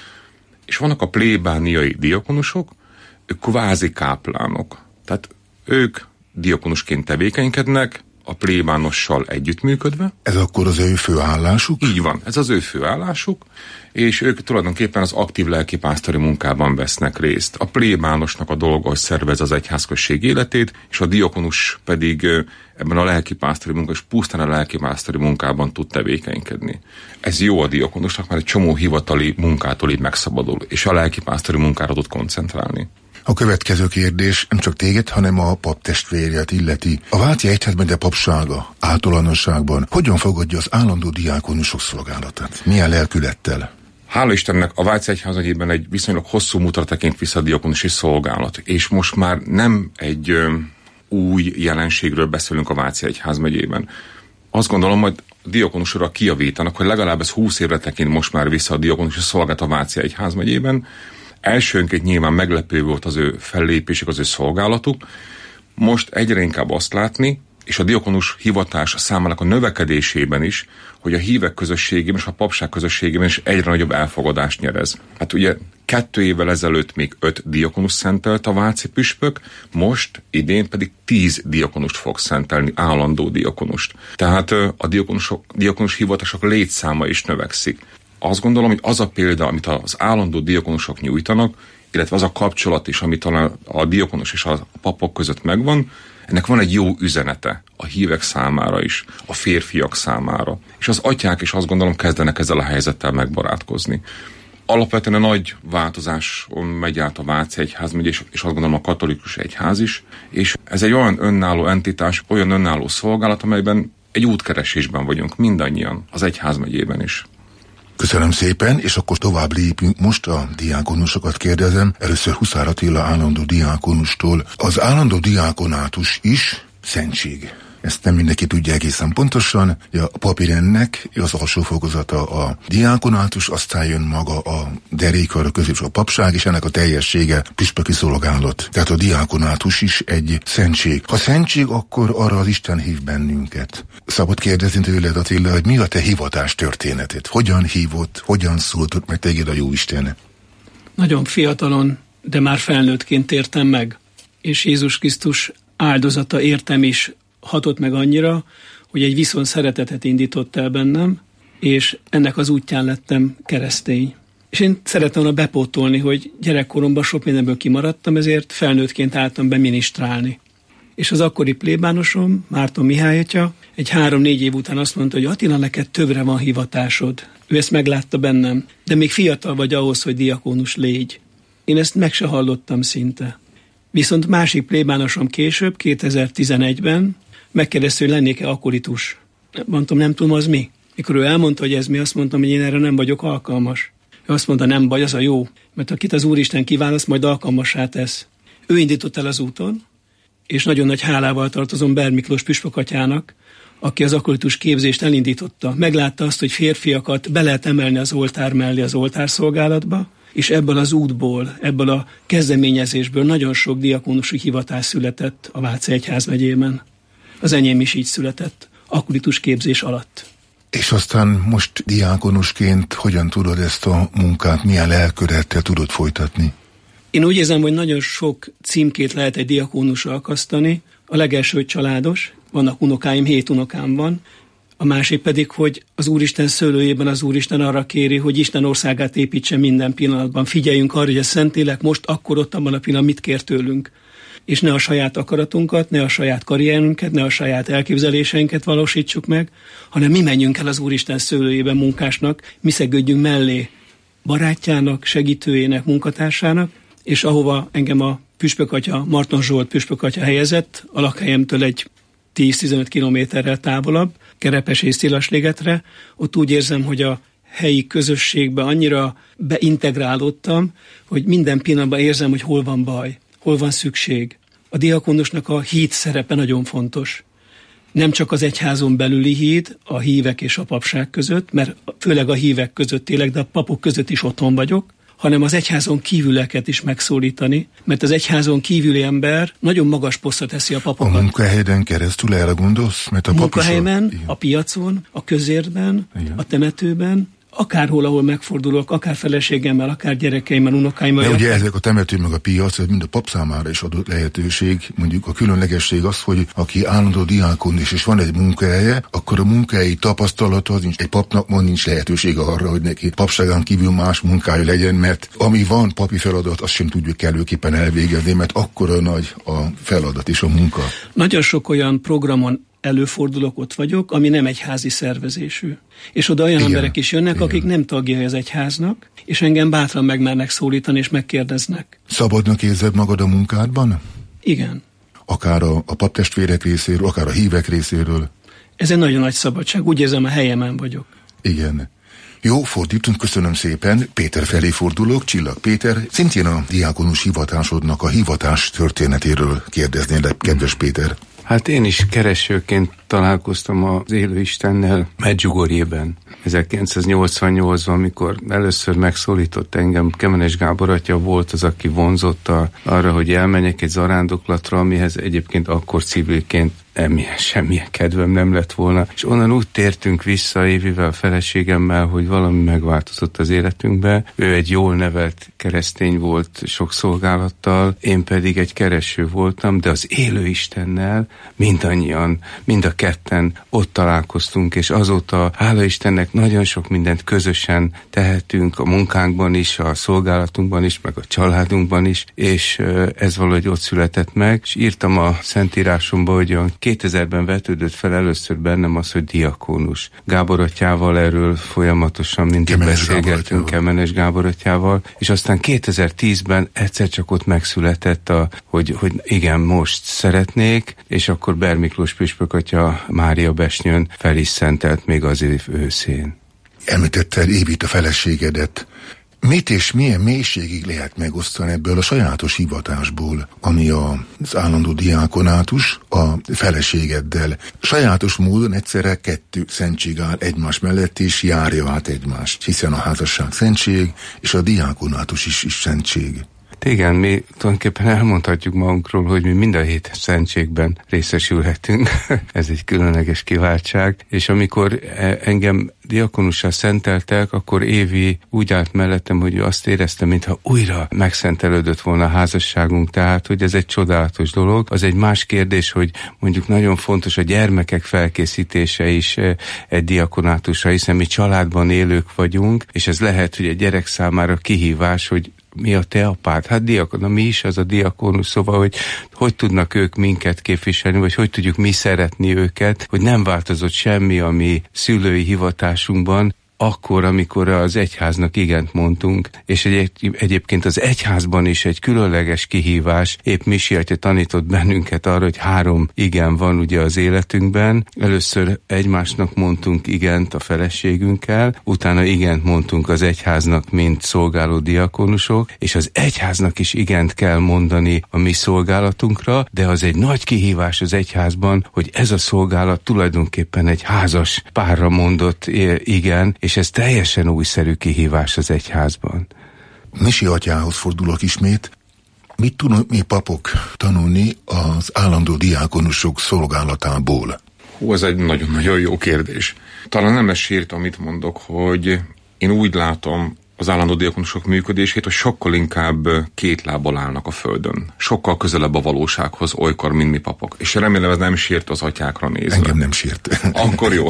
És vannak a plébániai diakonusok, ők kvázi káplánok. Tehát ők diakonusként tevékenykednek, a plébánossal együttműködve. Ez akkor az ő főállásuk? Így van, ez az ő főállásuk, és ők tulajdonképpen az aktív lelkipásztori munkában vesznek részt. A plébánosnak a dolga, hogy szervez az egyházközség életét, és a diakonus pedig ebben a lelkipásztori munkában, és pusztán a lelkipásztori munkában tud tevékenykedni. Ez jó a diakonusnak, mert egy csomó hivatali munkától így megszabadul, és a lelkipásztori munkára tud koncentrálni. A következő kérdés nem csak téged, hanem a paptestvérjét illeti. A Váci Egyházmegye papsága általánosságban hogyan fogadja az állandó diákonusok szolgálatát? Milyen lelkülettel? Hála Istennek a Váci Egyházmegyében egy viszonylag hosszú múltra tekint vissza a diakonusi szolgálat, és most már nem egy ö, új jelenségről beszélünk a Váci Egyházmegyében. Azt gondolom, hogy a diakonusra kijavítanak, hogy legalább ez húsz évre tekint most már vissza a diakonusi szolgálat a Váci Egyházmegyében. Elsőnként nyilván meglepő volt az ő fellépésük, az ő szolgálatuk. Most egyre inkább azt látni, és a diakonus hivatás számának a növekedésében is, hogy a hívek közösségében és a papság közösségében is egyre nagyobb elfogadást nyerez. Hát ugye Kettő évvel ezelőtt még öt diakonus szentelt a váci püspök, most idén pedig tíz diakonust fog szentelni, állandó diakonust. Tehát a diakonusok, diakonus hivatások létszáma is növekszik. Azt gondolom, hogy az a példa, amit az állandó diakonusok nyújtanak, illetve az a kapcsolat is, amit talán a diakonus és a papok között megvan, ennek van egy jó üzenete a hívek számára is, a férfiak számára. És az atyák is azt gondolom kezdenek ezzel a helyzettel megbarátkozni. Alapvetően a nagy változáson megy át a Váci Egyházmegye, és, és azt gondolom a katolikus egyház is, és ez egy olyan önálló entitás, olyan önálló szolgálat, amelyben egy útkeresésben vagyunk mindannyian, az egyházmegyében is. Köszönöm szépen, és akkor tovább lépünk. Most a diákonusokat kérdezem. Először Huszár Attila állandó diákonustól. Az állandó diákonátus is szentség. Ezt nem mindenki tudja egészen pontosan. A papírendnek az alsó fokozata a diákonátus, aztán jön maga a derékar, a középső a papság, és ennek a teljessége püspöki szolgálat. Tehát a diákonátus is egy szentség. Ha szentség, akkor arra az Isten hív bennünket. Szabad kérdezni tőled, Attila, hogy mi a te hivatás történeted? Hogyan hívott, hogyan szóltott meg téged a Jóisten? Nagyon fiatalon, de már felnőttként értem meg, és Jézus Krisztus áldozata értem is hatott meg annyira, hogy egy viszont szeretetet indított el bennem, és ennek az útján lettem keresztény. És én szerettem volna bepótolni, hogy gyerekkoromban sok mindenből kimaradtam, ezért felnőttként álltam be ministrálni. És az akkori plébánosom, Márton Mihály atya, egy három-négy év után azt mondta, hogy Attila, neked többre van hivatásod. Ő ezt meglátta bennem, de még fiatal vagy ahhoz, hogy diakónus légy. Én ezt meg se hallottam szinte. Viszont másik plébánosom később, kétezer-tizenegyben megkérdezte, hogy lennék-e akolitus. Mondtam, nem tudom, az mi. Mikor ő elmondta, hogy ez mi, azt mondtam, hogy én erre nem vagyok alkalmas. Ő azt mondta, nem baj, az a jó, mert akit az Úristen kiválaszt, majd alkalmassá tesz. Ő indított el az úton, és nagyon nagy hálával tartozom Ber Miklós püspökatyának, aki az akolitus képzést elindította. Meglátta azt, hogy férfiakat be lehet emelni az oltár mellé az oltárszolgálatba, és ebből az útból, ebből a kezdeményezésből nagyon sok diakónusi hivatás született a Váci Egyházmegyében. Az enyém is így született, akolitus képzés alatt. És aztán most diákonusként hogyan tudod ezt a munkát, milyen lelkörettel tudod folytatni? Én úgy érzem, hogy nagyon sok címkét lehet egy diakónusra akasztani. A legelső, hogy családos, vannak unokáim, hét unokám van. A másik pedig, hogy az Úristen szőlőjében az Úristen arra kéri, hogy Isten országát építse minden pillanatban. Figyeljünk arra, hogy a Szentlélek most akkor ott abban a pillanatban mit kér tőlünk. És ne a saját akaratunkat, ne a saját karrierünket, ne a saját elképzeléseinket valósítsuk meg, hanem mi menjünk el az Úristen szőlőjében munkásnak, mi szegődjünk mellé barátjának, segítőjének, munkatársának, és ahova engem a püspökatya, Marton Zsolt püspökatya helyezett, a lakhelyemtől egy tíz-tizenöt kilométerrel távolabb, Kerepes és Szilasligetre, ott úgy érzem, hogy a helyi közösségbe annyira beintegrálódtam, hogy minden pillanatban érzem, hogy hol van baj, hol van szükség. A diakonusnak a híd szerepe nagyon fontos. Nem csak az egyházon belüli híd, a hívek és a papság között, mert főleg a hívek között tényleg, de a papok között is otthon vagyok, hanem az egyházon kívüleket is megszólítani, mert az egyházon kívüli ember nagyon magas posztra teszi a papokat. A munkahelyeden keresztül erre gondolsz? Mert a munkahelyen, a piacon, a közértben, igen, a temetőben, akárhol, ahol megfordulok, akár feleségemmel, akár gyerekeimmel, unokáimmal. De ugye ezek a temető meg a piac, ez mind a pap számára is adott lehetőség. Mondjuk a különlegesség az, hogy aki állandó diákonus és van egy munkahelye, akkor a munkahelyi tapasztalata az nincs. Egy papnak ma nincs lehetősége arra, hogy neki papságán kívül más munkája legyen, mert ami van papi feladat, azt sem tudjuk kellőképpen elvégezni, mert akkora nagy a feladat és a munka. Nagyon sok olyan programon előfordulok, ott vagyok, ami nem egyházi szervezésű. És oda olyan igen, emberek is jönnek, igen, akik nem tagjai az egyháznak, és engem bátran megmernek szólítani, és megkérdeznek. Szabadnak érzed magad a munkádban? Igen. Akár a, a paptestvérek részéről, akár a hívek részéről? Ez egy nagyon nagy szabadság, úgy érzem, a helyemen vagyok. Igen. Jó, fordítunk, köszönöm szépen. Péter felé fordulok, Csillag Péter. Szintén a diákonus hivatásodnak a hivatás történetéről kérdeznélek, kedves Péter. Hát én is keresőként találkoztam az élő Istennel Medjugorjében. ezerkilencszáznyolcvannyolcban, amikor először megszólított engem, Kemenes Gábor atya volt az, aki vonzotta arra, hogy elmenjek egy zarándoklatra, amihez egyébként akkor civilként emmilyen, semmilyen kedvem nem lett volna. És onnan úgy tértünk vissza Évivel, a feleségemmel, hogy valami megváltozott az életünkbe. Ő egy jól nevelt keresztény volt sok szolgálattal, én pedig egy kereső voltam, de az élő Istennel mindannyian, mind a ketten ott találkoztunk, és azóta, hála Istennek, nagyon sok mindent közösen tehetünk a munkánkban is, a szolgálatunkban is, meg a családunkban is, és ez valahogy ott született meg, és írtam a Szentírásomba, hogy a kétezerben vetődött fel először bennem az, hogy diakónus. Gábor atyával erről folyamatosan mindig Kemenes beszélgettünk, Kemenes Gábor atyával, és aztán kétezer-tízben egyszer csak ott megszületett, a, hogy, hogy igen, most szeretnék, és akkor Ber Miklós püspök atya Mária Besnyőn fel is szentelt még az év őszén. Említetted Évit, a feleségedet. Mit és milyen mélységig lehet megosztani ebből a sajátos hivatásból, ami az állandó diákonátus a feleségeddel? Sajátos módon egyszerre kettő szentség áll egymás mellett, és járja át egymást, hiszen a házasság szentség, és a diákonátus is, is szentség. Igen, mi tulajdonképpen elmondhatjuk magunkról, hogy mi mind a hét szentségben részesülhetünk. Ez egy különleges kiváltság. És amikor engem diakonussá szenteltek, akkor Évi úgy állt mellettem, hogy ő azt érezte, mintha újra megszentelődött volna a házasságunk. Tehát, hogy ez egy csodálatos dolog. Az egy más kérdés, hogy mondjuk nagyon fontos a gyermekek felkészítése is egy diakonátusra, hiszen mi családban élők vagyunk, és ez lehet, hogy a gyerek számára kihívás, hogy mi a te apád? Hát diakon, na mi is az a diakonus, szóval, hogy hogy tudnak ők minket képviselni, vagy hogy tudjuk mi szeretni őket, hogy nem változott semmi a mi szülői hivatásunkban, akkor, amikor az egyháznak igent mondtunk, és egy, egyébként az egyházban is egy különleges kihívás, épp Misi atya tanított bennünket arra, hogy három igen van ugye az életünkben. Először egymásnak mondtunk igent a feleségünkkel, utána igent mondtunk az egyháznak, mint szolgáló diakonusok, és az egyháznak is igent kell mondani a mi szolgálatunkra, de az egy nagy kihívás az egyházban, hogy ez a szolgálat tulajdonképpen egy házas párra mondott igen, és ez teljesen újszerű kihívás az egyházban. Misi atyához fordulok ismét. Mit tudunk mi papok tanulni az állandó diákonusok szolgálatából? Hú, ez egy nagyon-nagyon jó kérdés. Talán nem lesz sért, amit mondok, hogy én úgy látom az állandó diakonusok működését, hogy sokkal inkább két lábbal állnak a földön. Sokkal közelebb a valósághoz olykor, mint mi papok. És remélem, ez nem sért az atyákra nézve. Engem nem sért. Akkor jó.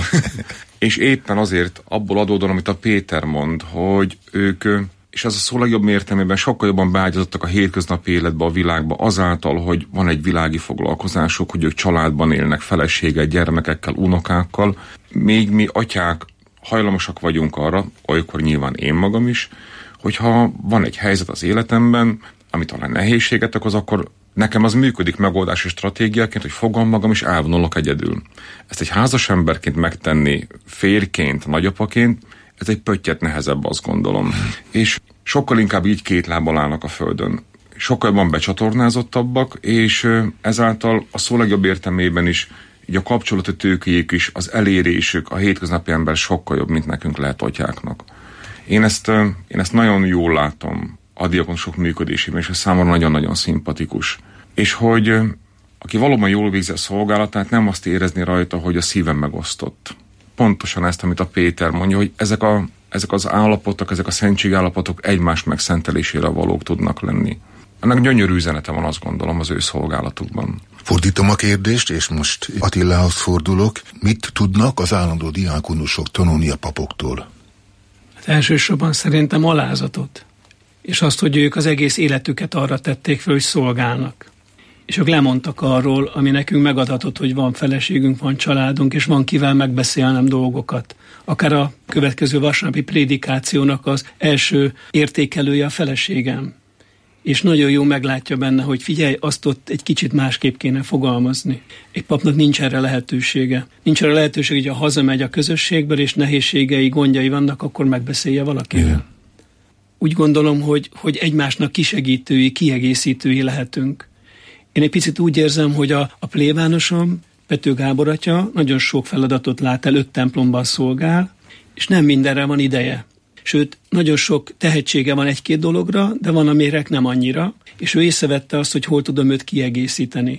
És éppen azért abból adódóan, amit a Péter mond, hogy ők, és ez a szó legjobb értelmében sokkal jobban beágyazottak a hétköznapi életbe, a világba, azáltal, hogy van egy világi foglalkozásuk, hogy ők családban élnek, feleséggel, gyermekekkel, unokákkal, még mi atyák hajlamosak vagyunk arra, olykor nyilván én magam is, hogyha van egy helyzet az életemben, ami talán nehézséget okoz, akkor nekem az működik megoldási stratégiaként, hogy fogom magam és elvonulok egyedül. Ezt egy házas emberként megtenni, férjként, nagyapaként, ez egy pöttyet nehezebb, azt gondolom. És sokkal inkább így két lábbal állnak a földön. Sokkal jobban becsatornázottabbak, és ezáltal a szó legjobb értelmében is így a kapcsolati tőkéjük is, az elérésük, a hétköznapi ember sokkal jobb, mint nekünk lehet atyáknak. Én ezt, én ezt nagyon jól látom a diakonusok működésében, és ez számomra nagyon-nagyon szimpatikus. És hogy aki valóban jól végzi a szolgálatát, nem azt érezni rajta, hogy a szívem megosztott. Pontosan ezt, amit a Péter mondja, hogy ezek, a, ezek az állapotok, ezek a szentségállapotok egymás megszentelésére valók tudnak lenni. Ennek gyönyörű üzenete van, azt gondolom, az ő szolgálatukban. Fordítom a kérdést, és most Attilához fordulok. Mit tudnak az állandó diákonusok tanulni a papoktól? Hát elsősorban szerintem alázatot. És azt, hogy ők az egész életüket arra tették fel, hogy szolgálnak. És ők lemondtak arról, ami nekünk megadatott, hogy van feleségünk, van családunk, és van kivel megbeszélnem dolgokat. Akár a következő vasárnapi prédikációnak az első értékelője a feleségem. És nagyon jó meglátja benne, hogy figyelj, azt ott egy kicsit másképp kéne fogalmazni. Egy papnak nincs erre lehetősége. Nincs erre lehetősége, hogy ha hazamegy a közösségből, és nehézségei, gondjai vannak, akkor megbeszélje valakivel. Igen. Úgy gondolom, hogy, hogy egymásnak kisegítői, kiegészítői lehetünk. Én egy picit úgy érzem, hogy a, a plébánosom, Pető Gábor atya nagyon sok feladatot lát el, öt templomban szolgál, és nem mindenre van ideje. Sőt, nagyon sok tehetsége van egy-két dologra, de van, amire nem annyira, és ő észrevette azt, hogy hol tudom őt kiegészíteni.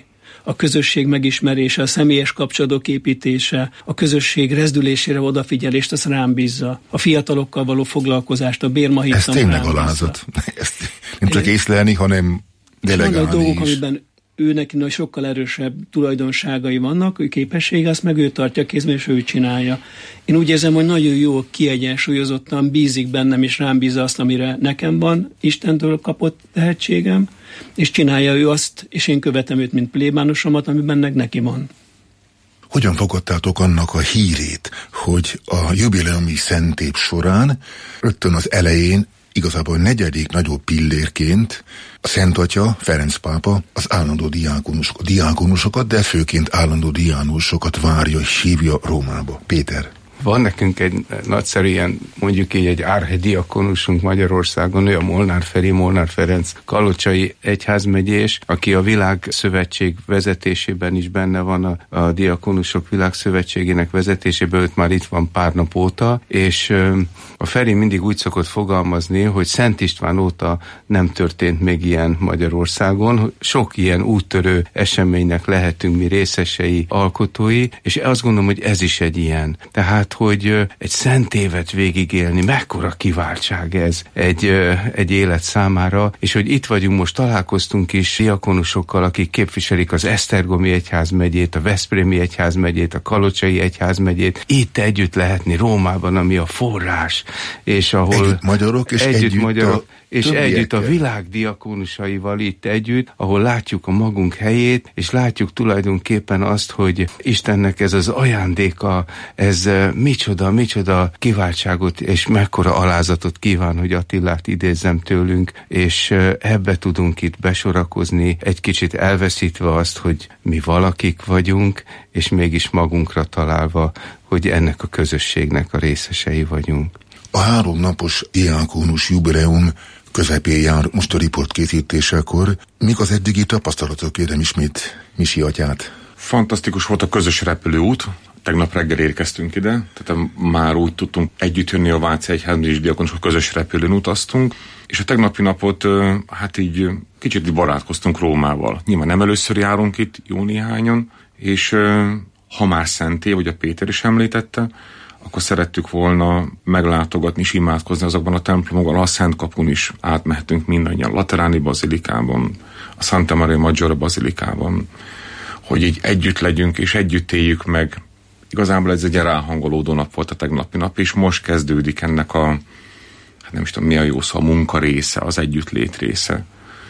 a közösség megismerése, a személyes kapcsolatok építése, a közösség rezdülésére odafigyelést, azt rám bízza. A fiatalokkal való foglalkozást, a bérmahítam. Ez tényleg alázat. Ezt nem csak észlelni, hanem delegálni vannak dolgok, is. amiben ő neki sokkal erősebb tulajdonságai vannak, ő képessége, azt meg ő tartja kézben, és ő csinálja. Én úgy érzem, hogy nagyon jó, kiegyensúlyozottan bízik bennem, és rám bízza azt, amire nekem van Istentől kapott tehetségem, és csinálja ő azt, és én követem őt, mint plébánosomat, amiben neki van. Hogyan fogadtátok annak a hírét, hogy a jubileumi szentép során rögtön az elején, igazából negyedik nagyobb pillérként a Szent Atya, Ferenc pápa az állandó diákonusok, diákonusokat, de főként állandó diákonusokat várja és hívja Rómába? Péter. Van nekünk egy nagyszerű ilyen, mondjuk így egy árhediakonusunk Magyarországon, ő a Molnár Feri, Molnár Ferenc kalocsai egyházmegyés, aki a Világszövetség vezetésében is benne van, a, a Diakonusok Világszövetségének vezetésében, őt már itt van pár nap óta, és ö, a Feri mindig úgy szokott fogalmazni, hogy Szent István óta nem történt még ilyen Magyarországon, sok ilyen úttörő eseménynek lehetünk mi részesei, alkotói, és azt gondolom, hogy ez is egy ilyen. Tehát hogy egy szent évet végigélni, mekkora kiváltság ez egy, egy élet számára, és hogy itt vagyunk, most találkoztunk is diakonusokkal, akik képviselik az Esztergomi egyházmegyét, a Veszprémi egyházmegyét, a Kalocsai egyházmegyét, itt együtt lehetni Rómában, ami a forrás, és ahol együtt magyarok, és együtt, együtt magyarok, a és többiekkel. együtt a világ diakonusaival itt együtt, ahol látjuk a magunk helyét, és látjuk tulajdonképpen azt, hogy Istennek ez az ajándéka, ez micsoda, micsoda kiváltságot és mekkora alázatot kíván, hogy Attilát idézzem tőlünk, és ebbe tudunk itt besorakozni, egy kicsit elveszítve azt, hogy mi valakik vagyunk, és mégis magunkra találva, hogy ennek a közösségnek a részesei vagyunk. A három napos diákonus jubileum közepén jár most a riport készítésekor. Mik az eddigi tapasztalatok? Kérem ismét Misi atyát. Fantasztikus volt a közös repülőút. Tegnap reggel érkeztünk ide, tehát már úgy tudtunk együtt jönni a Váci Egyházmegyés diakonusok, közös repülőn utaztunk, és a tegnapi napot hát így kicsit barátkoztunk Rómával. Nyilván nem először járunk itt, jó néhányan, és ha már szenté, vagy a Péter is említette, akkor szerettük volna meglátogatni és imádkozni azokban a templomokban, a Szent Kapun is átmehetünk mindannyian, a Lateráni bazilikában, a Santa Maria Maggiore bazilikában, hogy így együtt legyünk és együtt éljük meg. Igazából ez egy ráhangolódó nap volt a tegnapi nap, és most kezdődik ennek a, hát nem is tudom mi a jó szó, a munka része, az együttlét része.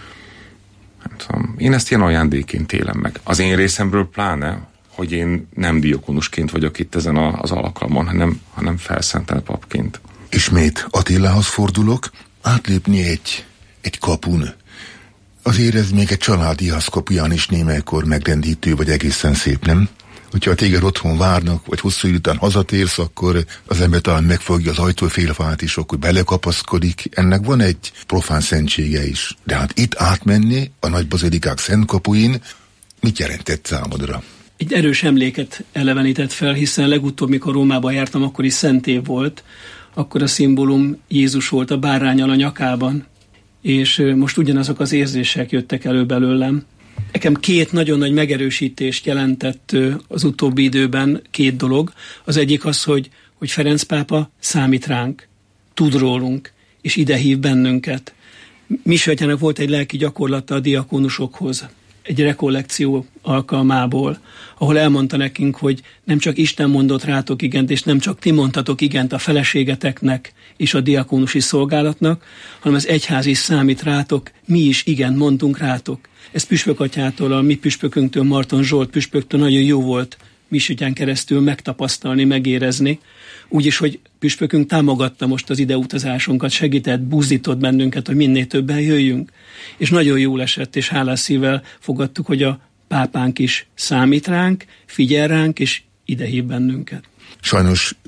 Nem tudom, én ezt ilyen ajándékként élem meg. Az én részemről pláne, hogy én nem diakonusként vagyok itt ezen a, az alkalmon, hanem, hanem felszentelt papként. Ismét Attilához fordulok, átlépni egy, egy kapun. Azért ez még egy családi kapuján is némelykor megrendítő, vagy egészen szép, nem? Hogyha téged otthon várnak, vagy hosszú idő után hazatérsz, akkor az ember talán megfogja az ajtófélfát is, akkor belekapaszkodik. Ennek van egy profán szentsége is. De hát itt átmenni a nagy bazilikák szent kapuin, mit jelentett számodra? Egy erős emléket elevenített fel, hiszen legutóbb, mikor Rómába jártam, akkor is szent év volt, akkor a szimbólum Jézus volt a báránnyal a nyakában, és most ugyanazok az érzések jöttek elő belőlem. Nekem két nagyon nagy megerősítést jelentett az utóbbi időben két dolog. Az egyik az, hogy, hogy Ferenc pápa számít ránk, tud rólunk, és ide hív bennünket. Misi atyának volt egy lelki gyakorlata a diakonusokhoz, egy rekollekció alkalmából, ahol elmondta nekünk, hogy nem csak Isten mondott rátok igent, és nem csak ti mondtatok igent a feleségeteknek és a diakonusi szolgálatnak, hanem az egyház is számít rátok, mi is igen mondtunk rátok. Ez Püspök atyától, a mi püspökünktől, Marton Zsolt püspöktől nagyon jó volt Misi atyán keresztül megtapasztalni, megérezni. Úgyis, hogy püspökünk támogatta most az ideutazásunkat, segített, buzdított bennünket, hogy minél többen jöjjünk. És nagyon jól esett, és hálás szívvel fogadtuk, hogy a pápánk is számít ránk, figyel ránk, és idehív bennünket. Sajnos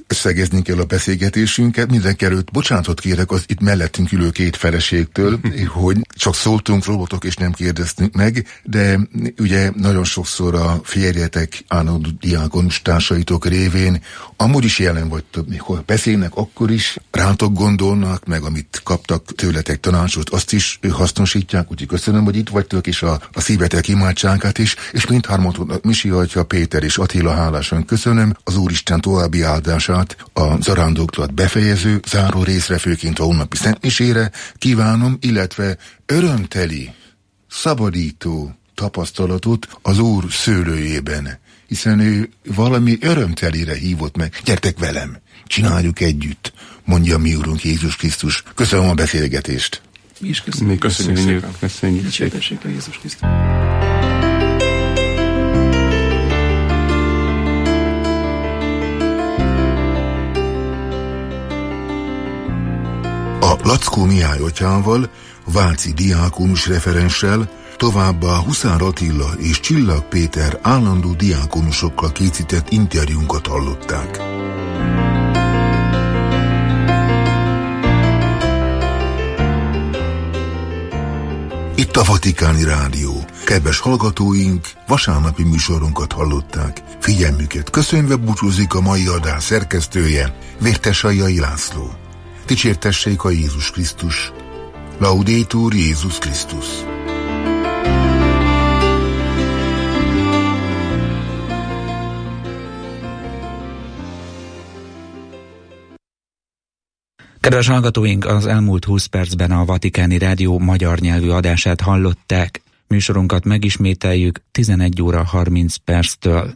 összegezni kell a beszélgetésünket. Mindenkelőtt bocsánatot kérek az itt mellettünk ülő két feleségtől, hogy csak szóltunk robotok és nem kérdeztünk meg, de ugye nagyon sokszor a férjetek állandó diákonus társaitok révén amúgy is jelen vagytok, mikor beszélnek, akkor is rátok gondolnak, meg amit kaptak tőletek tanácsot, azt is hasznosítják, úgyhogy köszönöm, hogy itt vagytok, és a, a szívetek imádságát is, és mindhármatoknak Misi atya, Péter és Attila hálásan köszönöm az Úristen további áldását a zarándoklat befejező záró részre, főként a holnapi szentmisére kívánom, illetve örömteli, szabadító tapasztalatot az Úr szőlőjében, hiszen ő valami örömtelire hívott meg. Gyertek velem, csináljuk együtt, mondja mi Úrunk Jézus Krisztus. Köszönöm a beszélgetést. Mi is köszönjük. Mi köszönjük, köszönjük, köszönjük, köszönjük. Köszönjük a Jézus Krisztus. A Lackó Mihály atyával, váci diákonus referenssel, továbbá Huszár Attila és Csillag Péter állandó diákonusokkal készített interjúnkat hallották. Itt a Vatikáni Rádió. Kedves hallgatóink, vasárnapi műsorunkat hallották. Figyelmüket köszönve búcsúzik a mai adás szerkesztője, Vértesajai László. Dicsértessék a Jézus Krisztus. Laudetur Jézus Krisztus. Kedves hallgatóink, az elmúlt húsz percben a Vatikáni Rádió magyar nyelvű adását hallották. Műsorunkat megismételjük tizenegy óra harminc perctől.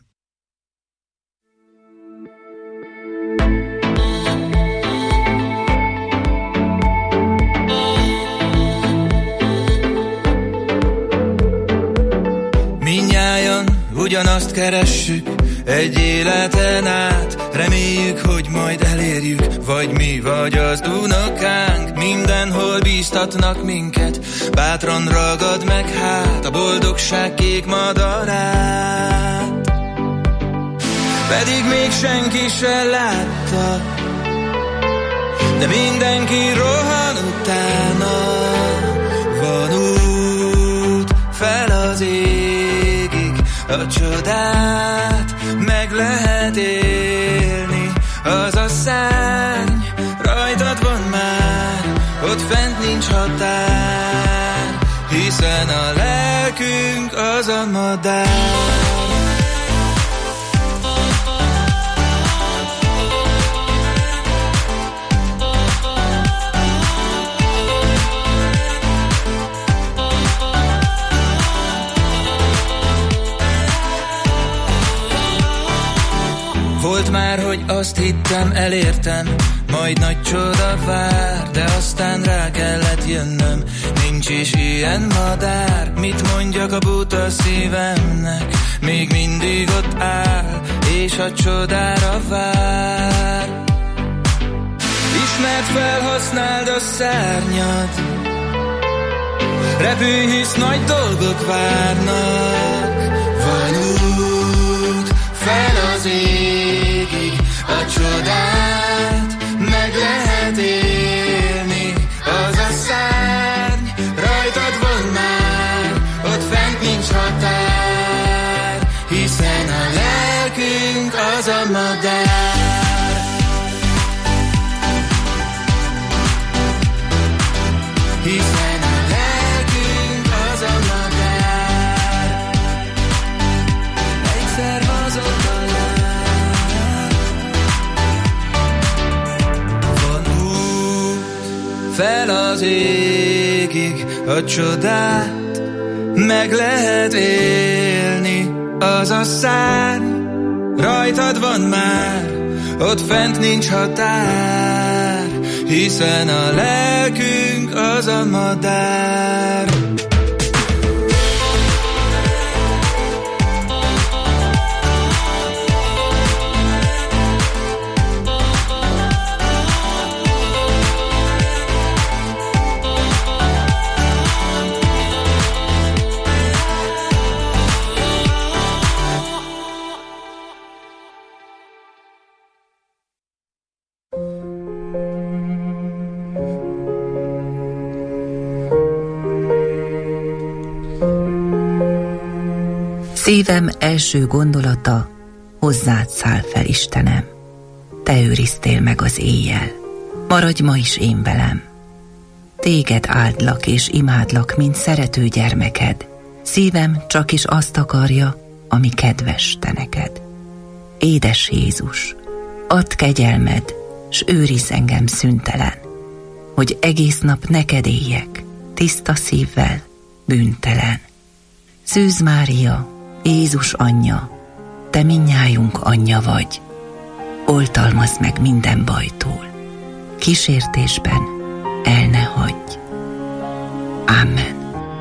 Mindnyájan ugyanazt keressük egy életen át, reméljük, hogy majd elérjük, vagy mi, vagy az unokánk. Mindenhol bíztatnak minket, bátran ragad meg hát a boldogság kék madarát. Pedig még senki se látta, de mindenki rohan utána. Van út fel az égig, a csodát meg lehet élni. Az a szárny rajtad van már, ott fent nincs határ, hiszen a lelkünk az a madár. Volt már, hogy azt hittem, elértem, majd nagy csoda vár, de aztán rá kellett jönnöm, nincs is ilyen madár. Mit mondjak a buta szívemnek, még mindig ott áll, és a csodára vár. Ismert fel, használd a szárnyad, repülj, hisz nagy dolgok várnak. Van út fel az égig, a csodát meg lehet élni. Az a szárny rajtad van már, ott fent nincs határ, hiszen a lelkünk az a madár. Hiszen a lelkünk az a madár. Egyszer hazott a fel az égig, a csodát meg lehet élni. Az a szárny rajtad van már, ott fent nincs határ, hiszen a lelkünk az a madár. Szívem első gondolata, hozzád száll fel, Istenem. Te őriztél meg az éjjel, maradj ma is én velem. Téged áldlak és imádlak, mint szerető gyermeked. Szívem csak is azt akarja, ami kedves te neked. Édes Jézus, add kegyelmed, s őrizz engem szüntelen, hogy egész nap neked éljek, tiszta szívvel, bűntelen. Szűz Mária, Jézus anyja, te mindnyájunk anyja vagy. Oltalmazd meg minden bajtól, kísértésben el ne hagyj. Amen.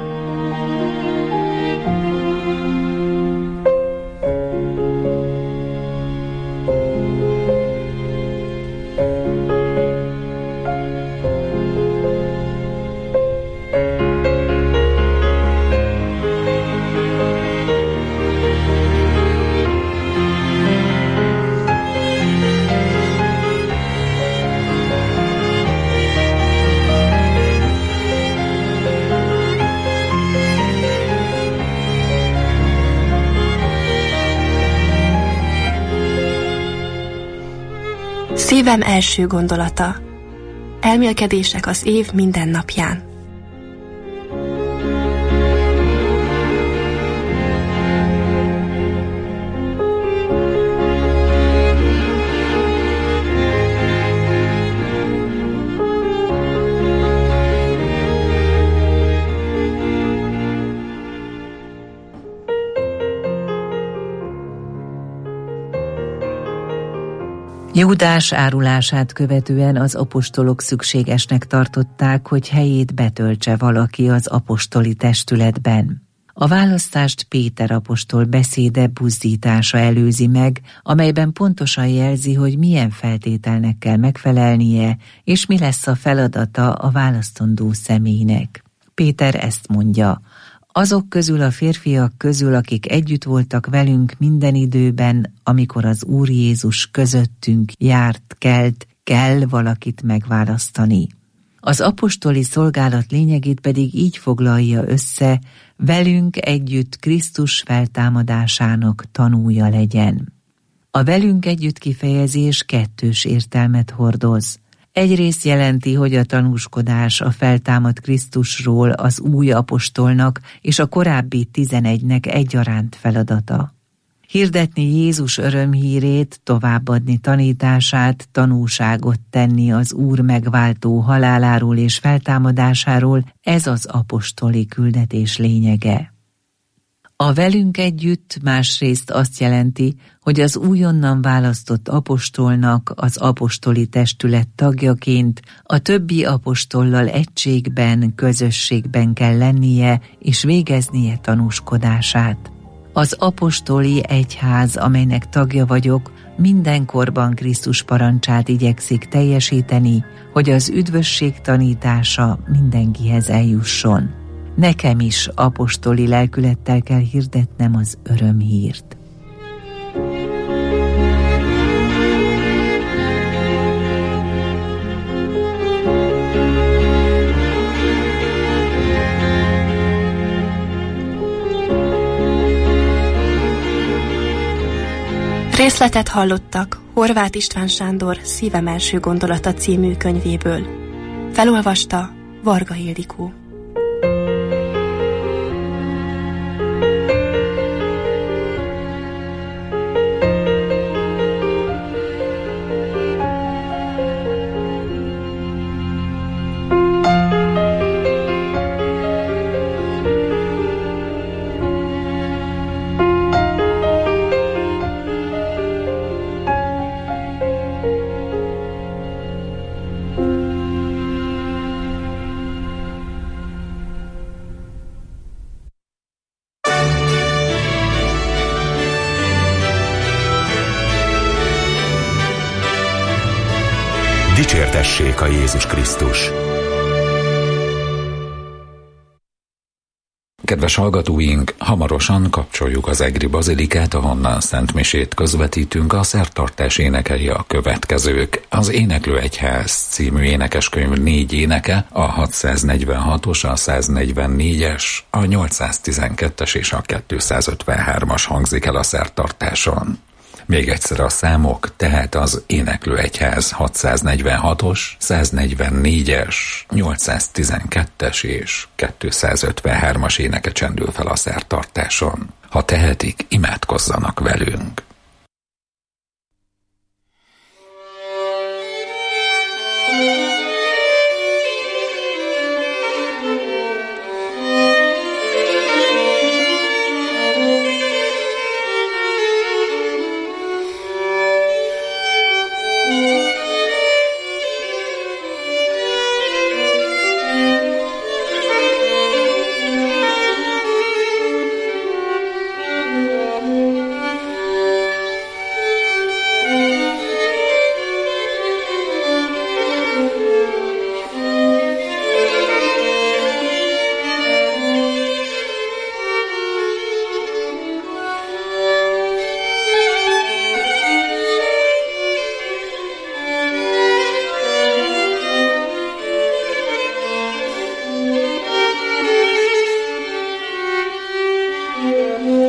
Szívem első gondolata. Elmélkedések az év minden napján. Júdás árulását követően az apostolok szükségesnek tartották, hogy helyét betöltse valaki az apostoli testületben. A választást Péter apostol beszéde buzdítása előzi meg, amelyben pontosan jelzi, hogy milyen feltételnek kell megfelelnie, és mi lesz a feladata a választandó személynek. Péter ezt mondja: azok közül a férfiak közül, akik együtt voltak velünk minden időben, amikor az Úr Jézus közöttünk járt, kelt, kell valakit megválasztani. Az apostoli szolgálat lényegét pedig így foglalja össze: velünk együtt Krisztus feltámadásának tanúja legyen. A velünk együtt kifejezés kettős értelmet hordoz. Egyrészt jelenti, hogy a tanúskodás a feltámadt Krisztusról az új apostolnak és a korábbi tizenegynek egyaránt feladata. Hirdetni Jézus örömhírét, továbbadni tanítását, tanúságot tenni az Úr megváltó haláláról és feltámadásáról, ez az apostoli küldetés lényege. A velünk együtt másrészt azt jelenti, hogy az újonnan választott apostolnak az apostoli testület tagjaként a többi apostollal egységben, közösségben kell lennie és végeznie tanúskodását. Az apostoli egyház, amelynek tagja vagyok, mindenkorban Krisztus parancsát igyekszik teljesíteni, hogy az üdvösség tanítása mindenkihez eljusson. Nekem is apostoli lelkülettel kell hirdetnem az örömhírt. Részletet hallottak Horváth István Sándor Szívem első gondolata című könyvéből. Felolvasta Varga Ildikó. Dicsértessék a Jézus Krisztus! Kedves hallgatóink, hamarosan kapcsoljuk az Egri Bazilikát, ahonnan szentmisét közvetítünk. A szertartás énekei a következők. Az Éneklő Egyház című énekeskönyv négy éneke, a hatszáznegyvenhatos, a száznegyvennégyes, a nyolcszáztizenkettes és a kétszázötvenhármas hangzik el a szertartáson. Még egyszer a számok, tehát az Éneklő Egyház hatszáznegyvenhatos, száznegyvennégyes, nyolcszáztizenkettes és kétszázötvenhármas éneke csendül fel a szertartáson. Ha tehetik, imádkozzanak velünk. Thank you.